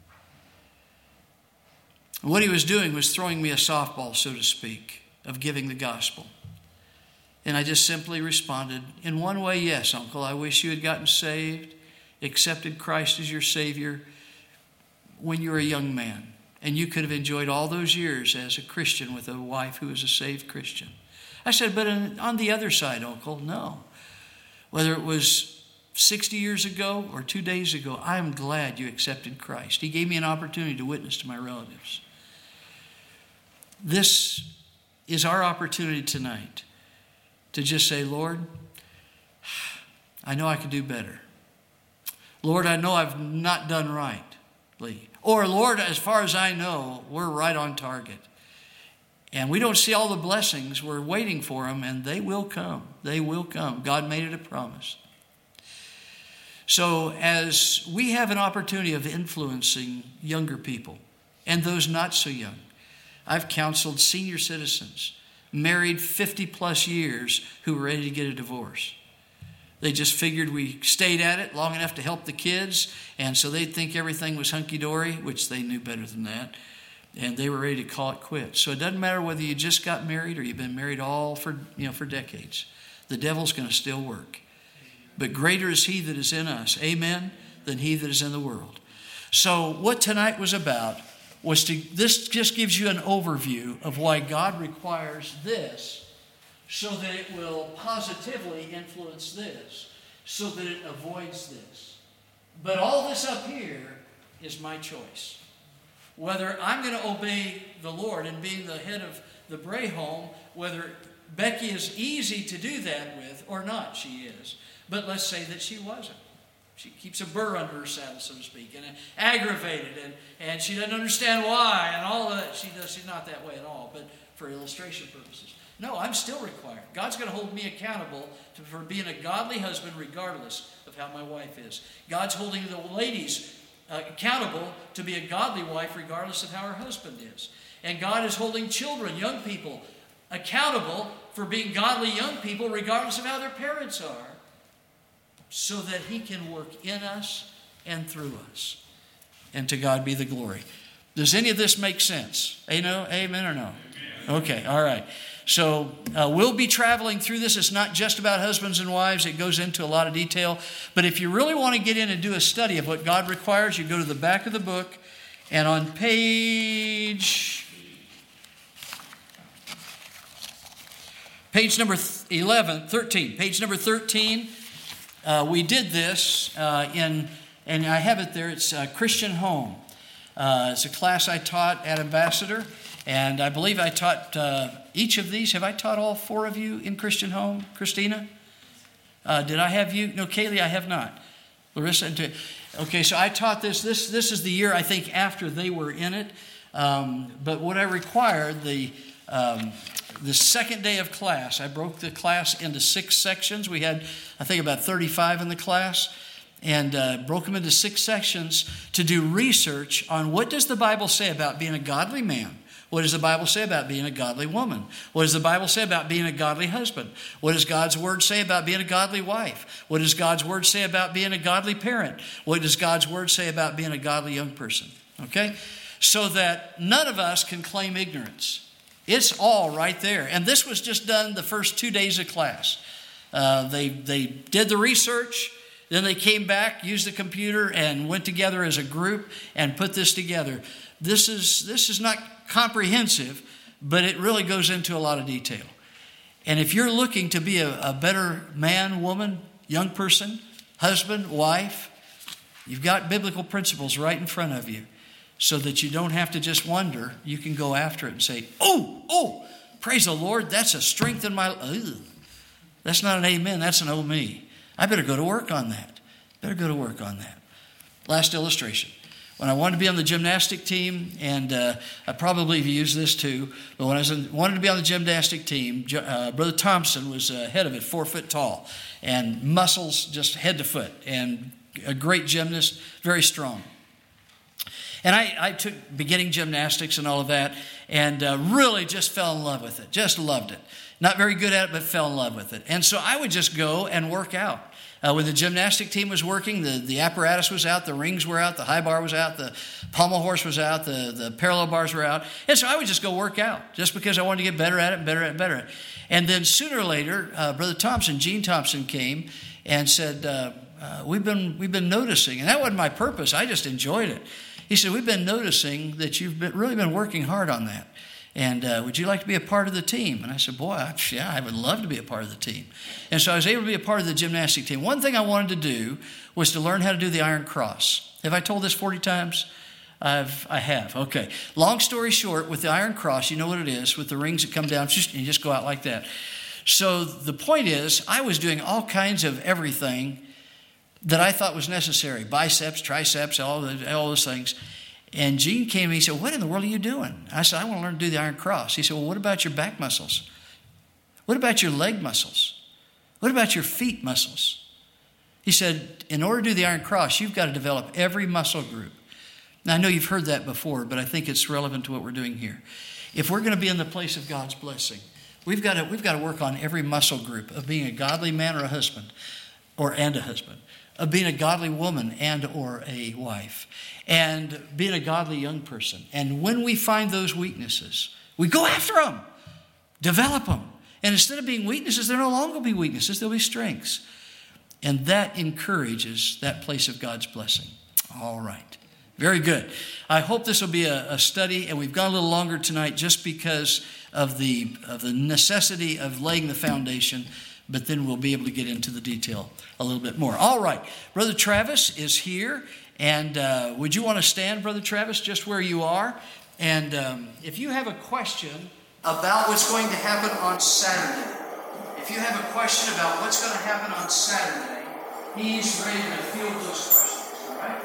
And what he was doing was throwing me a softball, so to speak, of giving the gospel. And I just simply responded, in one way, yes, Uncle, I wish you had gotten saved, accepted Christ as your Savior when you were a young man. And you could have enjoyed all those years as a Christian with a wife who was a saved Christian. I said, but on the other side, Uncle, no. Whether it was sixty years ago or two days ago, I am glad you accepted Christ. He gave me an opportunity to witness to my relatives. This is our opportunity tonight to just say, Lord, I know I could do better. Lord, I know I've not done right. Or, Lord, as far as I know, we're right on target. And we don't see all the blessings. We're waiting for them, and they will come. They will come. God made it a promise. So as we have an opportunity of influencing younger people and those not so young, I've counseled senior citizens, married fifty plus years, who were ready to get a divorce. They just figured we stayed at it long enough to help the kids, and so they'd think everything was hunky-dory, which they knew better than that, and they were ready to call it quits. So it doesn't matter whether you just got married or you've been married all for, you know, for decades. The devil's going to still work. But greater is he that is in us, amen, than he that is in the world. So what tonight was about was to, this just gives you an overview of why God requires this, so that it will positively influence this, so that it avoids this. But all this up here is my choice. Whether I'm going to obey the Lord and being the head of the Bray home, whether Becky is easy to do that with or not, she is. But let's say that she wasn't. She keeps a burr under her saddle, so to speak, and aggravated, and, and she doesn't understand why, and all of that. She does, she's not that way at all, but for illustration purposes. No, I'm still required. God's going to hold me accountable to, for being a godly husband regardless of how my wife is. God's holding the ladies uh, accountable to be a godly wife regardless of how her husband is. And God is holding children, young people, accountable for being godly young people regardless of how their parents are, so that he can work in us and through us. And to God be the glory. Does any of this make sense? Amen or no? Okay, all right. So uh, we'll be traveling through this. It's not just about husbands and wives. It goes into a lot of detail. But if you really want to get in and do a study of what God requires, you go to the back of the book, and on page page number eleven, thirteen, page number thirteen, uh, we did this uh, in, and I have it there. It's a Christian Home. Uh, it's a class I taught at Ambassador. And I believe I taught uh, each of these. Have I taught all four of you in Christian Home? Christina? Uh, did I have you? No, Kaylee, I have not. Larissa? And okay, so I taught this. This this is the year, I think, after they were in it. Um, but what I required, the, um, the second day of class, I broke the class into six sections. We had, I think, about thirty-five in the class. And uh, broke them into six sections to do research on what does the Bible say about being a godly man. What does the Bible say about being a godly woman? What does the Bible say about being a godly husband? What does God's Word say about being a godly wife? What does God's Word say about being a godly parent? What does God's Word say about being a godly young person? Okay? So that none of us can claim ignorance. It's all right there. And this was just done the first two days of class. Uh, they, they did the research. Then they came back, used the computer, and went together as a group and put this together. This is, this is not comprehensive, but it really goes into a lot of detail. And if you're looking to be a, a better man, woman, young person, husband, wife, you've got biblical principles right in front of you so that you don't have to just wonder. You can go after it and say, oh, oh, praise the Lord, that's a strength in my life. That's not an amen, that's an oh me. I better go to work on that. Better go to work on that. Last illustration. When I wanted to be on the gymnastic team, and uh, I probably have used this too, but when I was in, wanted to be on the gymnastic team, uh, Brother Thompson was uh, head of it, four foot tall, and muscles just head to foot, and a great gymnast, very strong. And I, I took beginning gymnastics and all of that, and uh, really just fell in love with it. Just loved it. Not very good at it, but fell in love with it. And so I would just go and work out. Uh, when the gymnastic team was working, the, the apparatus was out, the rings were out, the high bar was out, the pommel horse was out, the, the parallel bars were out. And so I would just go work out just because I wanted to get better at it and better at it and better at it. And then sooner or later, uh, Brother Thompson, Gene Thompson, came and said, uh, uh, we've been we've been noticing, and that wasn't my purpose, I just enjoyed it. He said, we've been noticing that you've been, really been working hard on that. And uh, would you like to be a part of the team? And I said, boy, I, yeah, I would love to be a part of the team. And so I was able to be a part of the gymnastic team. One thing I wanted to do was to learn how to do the iron cross. Have I told this forty times? I've, I have. Okay. Long story short, with the iron cross, you know what it is, with the rings that come down, just, you just go out like that. So the point is, I was doing all kinds of everything that I thought was necessary. Biceps, triceps, all, the, all those things. And Gene came to me and he said, what in the world are you doing? I said, I want to learn to do the iron cross. He said, well, what about your back muscles? What about your leg muscles? What about your feet muscles? He said, in order to do the iron cross, you've got to develop every muscle group. Now, I know you've heard that before, but I think it's relevant to what we're doing here. If we're going to be in the place of God's blessing, we've got to, we've got to work on every muscle group of being a godly man or a husband, or and a husband, of being a godly woman and or a wife, and being a godly young person. And when we find those weaknesses, we go after them, develop them. And instead of being weaknesses, they'll no longer be weaknesses, they'll be strengths. And that encourages that place of God's blessing. All right. Very good. I hope this will be a, a study, and we've gone a little longer tonight just because of the, of the necessity of laying the foundation, but then we'll be able to get into the detail a little bit more. All right. Brother Travis is here. And uh, would you want to stand, Brother Travis, just where you are? And um, if you have a question about what's going to happen on Saturday, if you have a question about what's going to happen on Saturday, he's ready to field those questions, all right?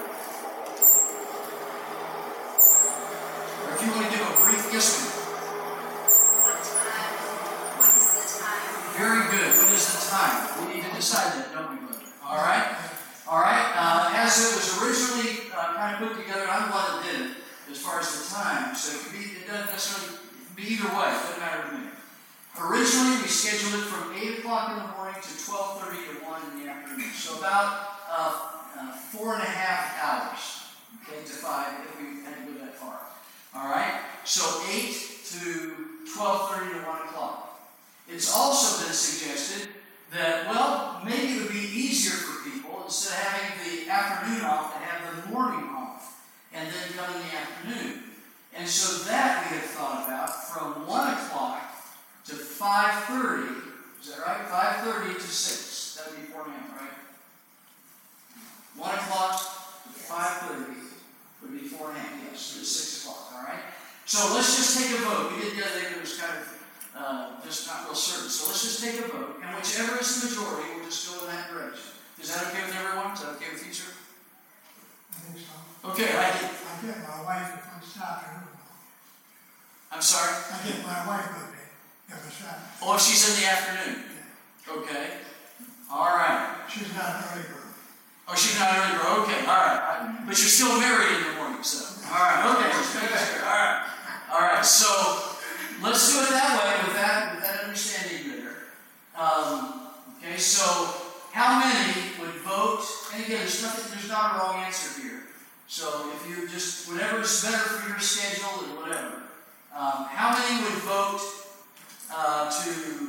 Or if you want to give a brief, yes, ma'am. What time? What is the time? Very good. What is the time? We need to decide that, don't we, brother? All right? All right, uh, as it was originally uh, kind of put together, I'm glad it did it as far as the time. So it, could be, it doesn't necessarily be either way. It doesn't matter to me. Originally, we scheduled it from eight o'clock in the morning to twelve thirty to one in the afternoon. So about uh, uh, four and a half hours, okay, to five if we had to go that far. All right, so eight to twelve thirty to one o'clock. It's also been suggested that, well, maybe it would be easier for people, instead of having the afternoon off, to have the morning off, and then come in the afternoon. And so that we have thought about from one o'clock to five thirty. Is that right? five thirty to six. That would be four and a half, right? one o'clock to five thirty would be four and a half, yes. So it's six o'clock, all right? So let's just take a vote. We did the other day, it was kind of Uh, just not real certain. So let's just take a vote, and whichever is the majority, we'll just go in that direction. Is that okay with everyone? Is that okay with you, sir? I think so. Okay, I, I get my wife if I stop her. I'm sorry? I get my wife with me if I stop. Oh, she's in the afternoon. Okay. All right. She's not an early bird. Oh, she's not early bird. Okay, all right. I, but you're still married in the morning, so. All right, okay. Just making sure. All right. All right, so let's do it that way with that, with that understanding there. Um, okay, so how many would vote? And again, there's nothing, there's not a wrong answer here. So if you just, whatever is better for your schedule and whatever. Um, how many would vote uh, to,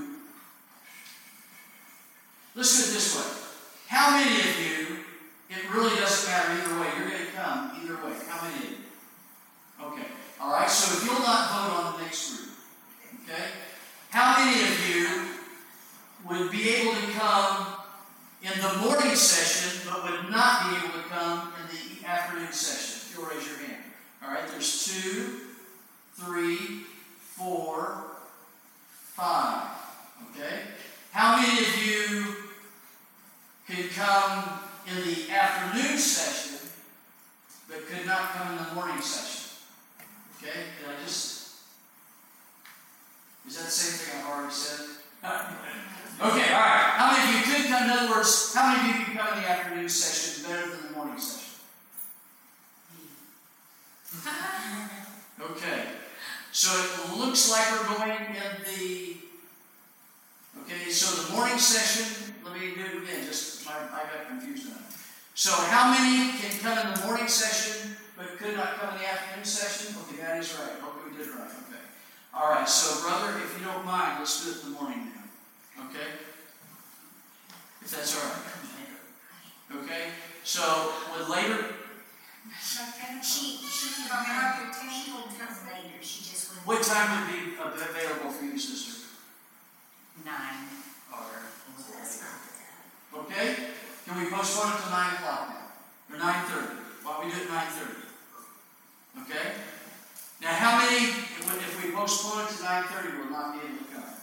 let's do it this way. How many of you, it really doesn't matter either way, you're going to come either way. How many of you? Okay, all right, so if you'll not vote on the next group, okay, how many of you would be able to come in the morning session but would not be able to come in the afternoon session? If you'll raise your hand. All right, there's two, three, four, five. Okay? How many of you could come in the afternoon session but could not come in the morning session? Okay? Did I just... Is that the same thing I've already said? Okay, all right. How many of you could come, in other words, how many of you can come in the afternoon session better than the morning session? So it looks like we're going in the, okay, so the morning session, let me do it again, just, I, I got confused on it. So how many can come in the morning session, but could not come in the afternoon session? Okay, that is right. Okay, we did it right. Okay. All right, so brother, if you don't mind, let's do it in the morning now. Okay? If that's all right. Okay? So, with later, She, she can come, she will come later, she just wouldn't. what time would be available for you, sister? Nine. All right. That's not bad. Okay? Can we postpone it to nine o'clock now? Or nine thirty? Why don't we do it nine thirty? Okay? Now, how many, if we postpone it to nine thirty, will not be able to come?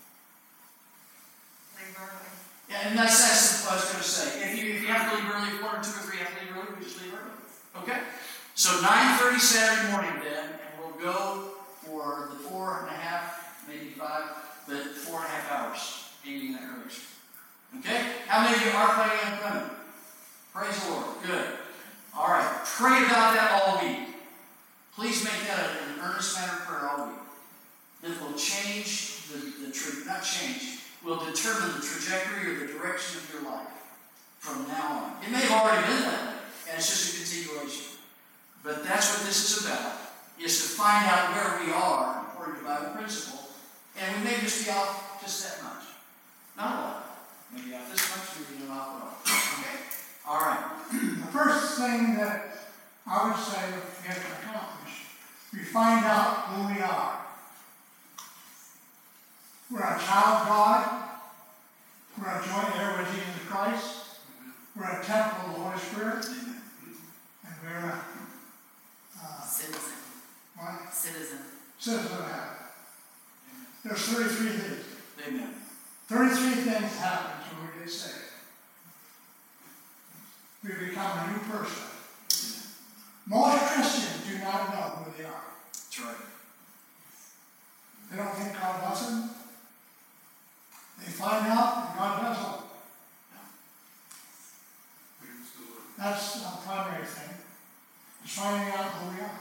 Leave early. Yeah, and that's, that's what I was going to say. If you, if you have to leave early, if one or two or three have to leave early, we just leave early. Okay? So nine thirty Saturday morning then, and we'll go for the four and a half, maybe five, but four and a half hours, aiming in that direction. Okay? How many of you are planning on coming? Praise the Lord. Good. All right. Pray about that all week. Please make that an earnest matter of prayer all week. That will change the, the tra- not change, will determine the trajectory or the direction of your life from now on. It may have already been that way, and it's just a continuation. But that's what this is about, is to find out where we are according to Bible principle. And we may just be off just that much. Not a lot. Maybe off this much, maybe not off at all. Okay? All right. The first thing that I would say we have to accomplish, we find out who we are. We're a child of God. We're a joint heir with Jesus Christ. We're a temple of the Holy Spirit. And we're a uh, Citizen. what? Citizen. Citizen of heaven. There's thirty-three things. Amen. thirty-three things happen when we get saved. We become a new person. Most Christians do not know who they are. That's right. They don't think God loves them. They find out that God does love them. That's a primary thing. Is finding out who we are.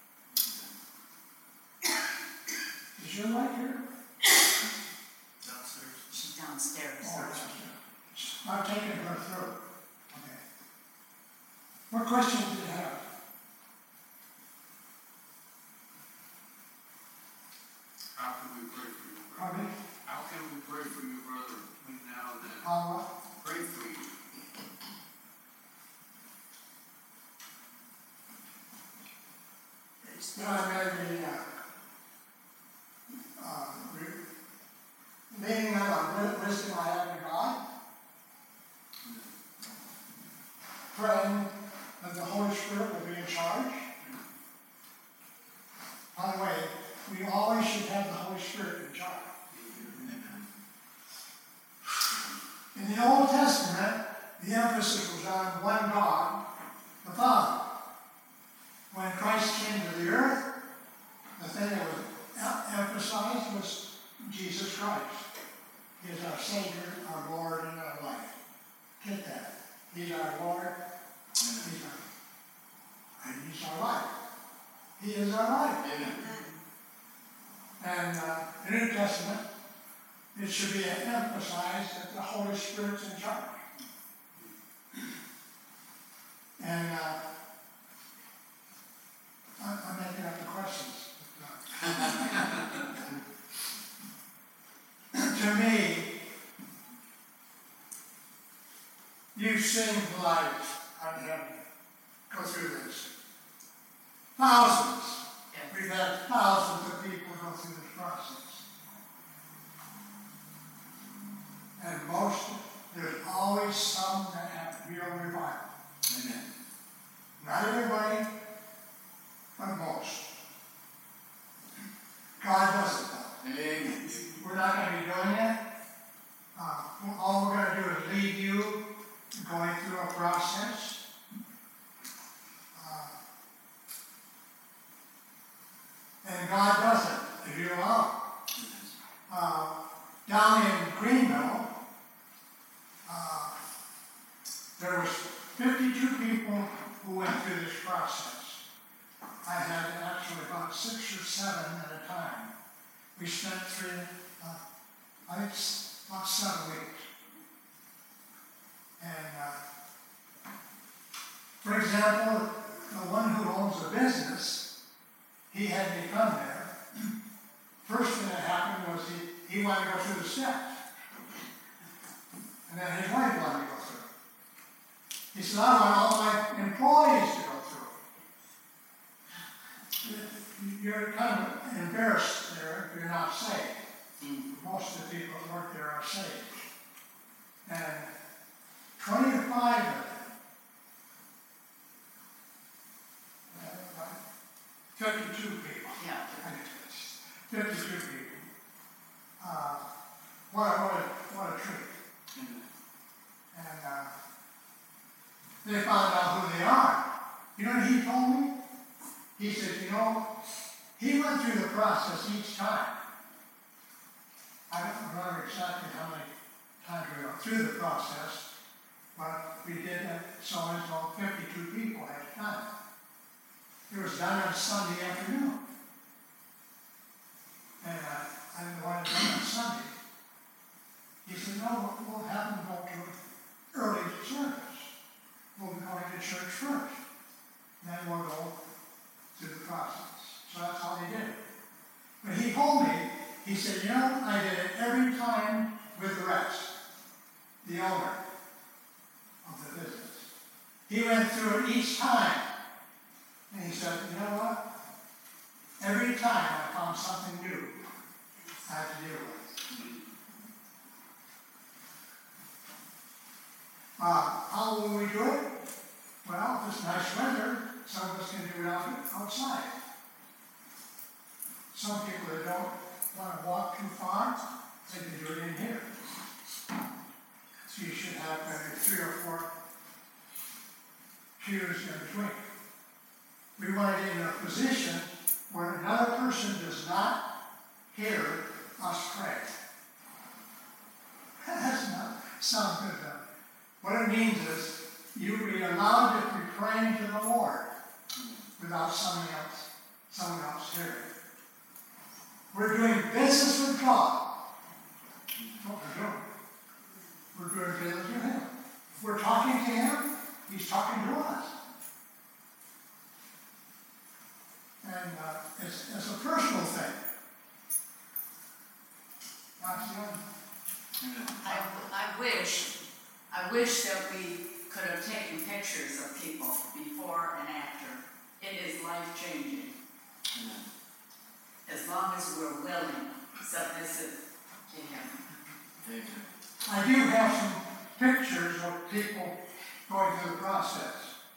Is your light here? Downstairs. She's downstairs. Oh, it's upstairs. I've taken her through. Okay. What questions do you have? How can we pray for you, brother? Pardon me? How can we pray for you, brother, between now and then? How what? Pray for you. Then I made the uh, uh, meaning of the wisdom I have in God, praying that the Holy Spirit will be in charge. By the way, we always should have the Holy Spirit in charge. In the Old Testament, the emphasis was on one God, the Father. When Christ came to the earth, the thing that was em- emphasized was Jesus Christ. He is our Savior, our Lord, and our life. Get that. He's our Lord. He's our, and He's our life. He is our life. Amen. And uh, in the New Testament, it should be emphasized that the Holy Spirit's in charge. And uh, I'm I'm making up the questions. To me, you've seen lives on heaven go through this. Thousands. We've had thousands of people go through this process. And most, there's always some that have real revival. Amen. Not everybody, but most. God does it though. Amen. We're not going to be doing it. Uh, all we're going to do is lead you going through a process. Uh, and God does it if you allow it. Uh, down in Greenville, uh, there was fifty-two people who went through this process. I had actually about six or seven at a time. time. We spent three, uh, I think, s- about seven weeks. And, uh, for example, the one who owns the business, he had me come there. First thing that happened was he, he wanted to go through the steps. And then his wife wanted to go through. He said, I want all my employees to go through. You're kind of embarrassed there if you're not saved. Most of the people that work there are saved. And twenty-five of them, uh, fifty-two people. Yeah. fifty-two people. Uh, what, a, what, a, what a treat. And uh, they found out who they are. You know what he told me? He said, you know, he went through the process each time. I don't remember exactly how many times we went through the process, but we did it so and so fifty-two people at a time. It was done on Sunday afternoon. And uh, I didn't want it done on Sunday. He said, no, we'll have them go to early service. We'll be going to church first. Then we'll go through the process. So that's how they did it. But he told me, he said, you know, I did it every time with the rest, the owner of the business. He went through it each time. And he said, you know what? Every time I found something new I had to deal with. Uh, how will we do it? Well, if it's nice weather, some of us can do it out, outside. Some people that don't want to walk too far, they can do it in here. So you should have maybe three or four pews in between. We want it in a position where another person does not hear us pray. That does not sound good, though. What it means is you will be allowed to be praying to the Lord without someone else, someone else hearing. We're doing business with God. That's what we're doing. We're doing business with Him. If we're talking to Him, He's talking to us. And uh, it's, it's a personal thing. That's the other. I, I wish, I wish that we could have taken pictures of people before and after. It is life-changing. As long as we're willing, submissive to Him. I do have some pictures of people going through the process.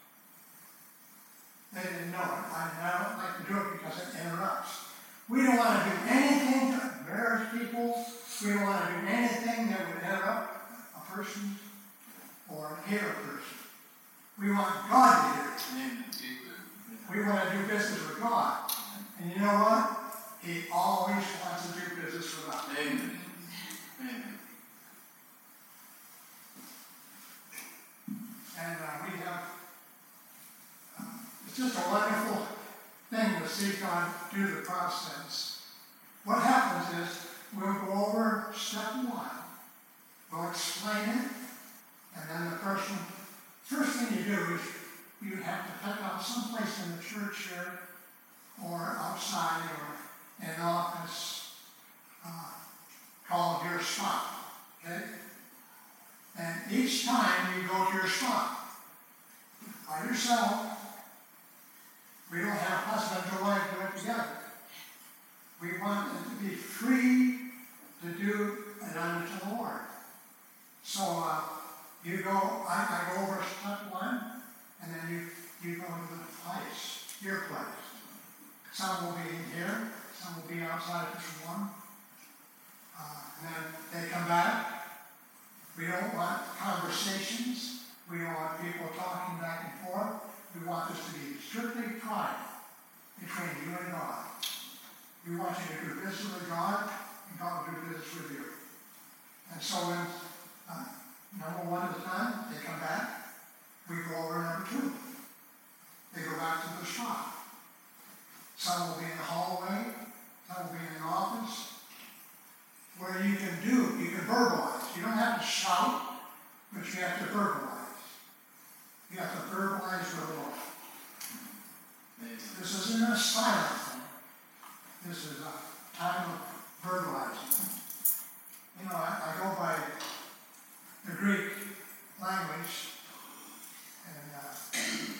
They didn't know it. I, I don't like to do it because it interrupts. We don't want to do anything to embarrass people. We don't want to do anything that would interrupt a person or hear a person. We want God to hear it. We want to do business with God. And you know what? He always wants to do business with us. Amen. Amen. And uh, we have, uh, it's just a wonderful thing to see God do the process. What happens is, we'll go over step one, we'll explain it, and then the person, first thing you do is you have to pick out someplace in the church here, or outside, or in an office, uh, called your spot, okay? And each time you go to your spot, by yourself, we don't have husband or wife do it together. We want it to be free to do it unto the Lord. So uh, you go, I, I go over step one, and then you, you go to the place, your place. Some will be in here, some will be outside of this one. Uh, and then they come back. We don't want conversations. We don't want people talking back and forth. We want this to be strictly private between you and God. We want you to do business with God, and God will do business with you. And so when uh, number one is done, they come back. We go over number two. They go back to the spot. Some will be in the hallway. I will be in an office where you can do, you can verbalize. You don't have to shout, but you have to verbalize. You have to verbalize your Lord. This isn't a silent thing. This is a time of verbalizing. You know, I, I go by the Greek language, and uh,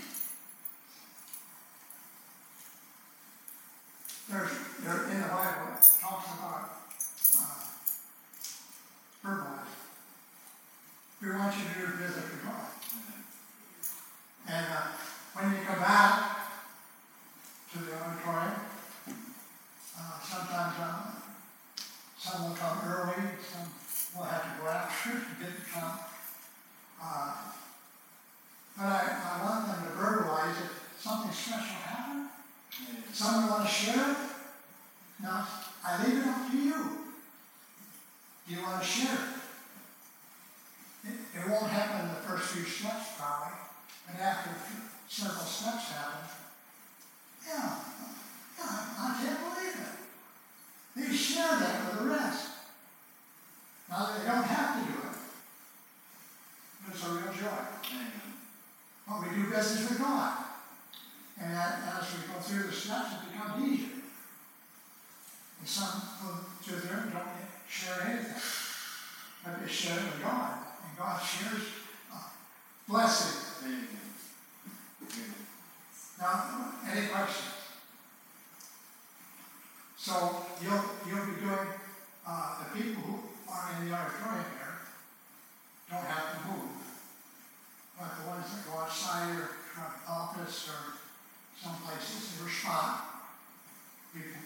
there's, there in the Bible, it talks about uh, verbalizing. We want you to do business with God. And uh, when you come back to the auditorium, uh, sometimes uh, some will come early, some will have to go after to get to come. Uh, but I, I want them to verbalize if something special happened. Someone want to share it? Now, I leave it up to you. Do you want to share it? It, it won't happen in the first few steps, probably. And after several steps happen, yeah, yeah, I can't believe it. They share that with the rest. Now they don't have to do it. It's a real joy. But we do business with God. And as we go through the steps, it becomes easier. And some go through there and don't share anything. But they share it with God. And God shares uh, blessing. Now, any questions? So you'll you'll be doing uh, the people who are in the auditorium here don't have to move. But the ones that go outside or from the office or some places in your spot, you can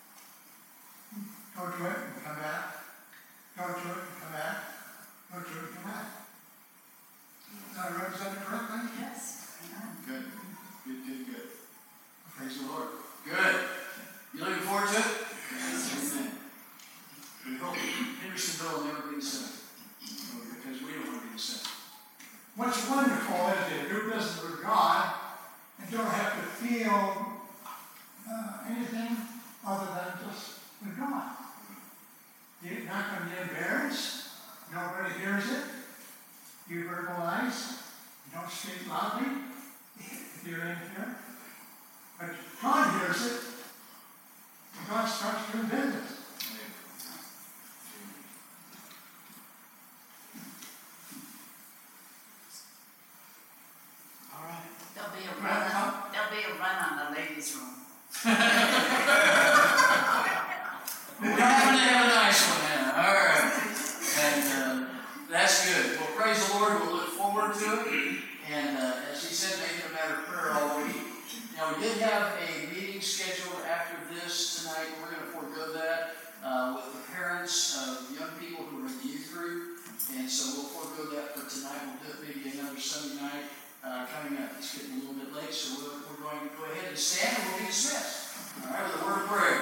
go to it and come back, go to it and come back, go to it and come back. Did I represent it correctly? Yes. Good. Good, good, good. Praise the Lord. Good. You looking forward to it? Yes. Amen. We hope Hendersonville will never be the same. Because we don't want to be the same. What's wonderful is to do business with God and don't have to feel uh, anything other than just with God. You're not going to be embarrassed. Nobody hears it. You verbalize. You don't speak loudly if you're in here. But God hears it. And God starts doing business. All right. There'll be a run on, there'll be a run on the ladies' room. We're having to have a nice one now. All right. And uh, that's good. Well, praise the Lord. We'll look forward to it. And uh, as he said, make it a matter of prayer all week. Now, we did have a meeting scheduled after this tonight. We're going to forego that uh, with the parents of young people who are in the youth group. And so we'll forego that for tonight. We'll do it maybe another Sunday night uh, coming up. It's getting a little bit late, so we're, we're going to go ahead and stand and we'll be dismissed. All right, with a word of prayer.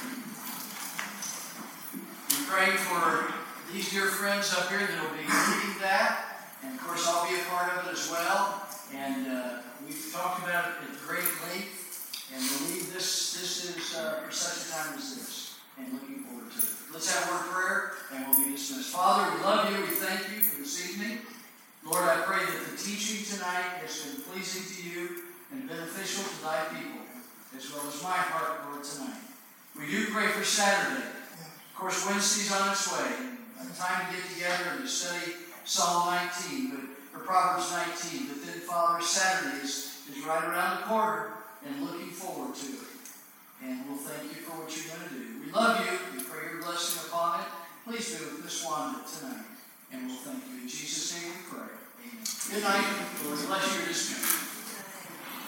We're praying for these dear friends up here that will be reading that. And of course, I'll be a part of it as well. And uh, we've talked about it at great length. And believe this this is uh, for such a time as this. And looking forward to it. Let's have a word of prayer and we'll be dismissed. Father, we love you. We thank you for this evening. Lord, I pray that the teaching tonight has been pleasing to you and beneficial to thy people, as well as my heart, Lord, tonight. We do pray for Saturday. Of course, Wednesday's on its way. A time to get together and to study Psalm nineteen, but for Proverbs nineteen. But then, Father, Saturday is, is right around the corner and looking forward to it. And we'll thank you for what you're going to do. We love you. We pray your blessing upon it. Please be with Miss Wanda tonight. And we'll thank you. In Jesus' name we pray. Amen. Good night. Lord bless you. Dismissed.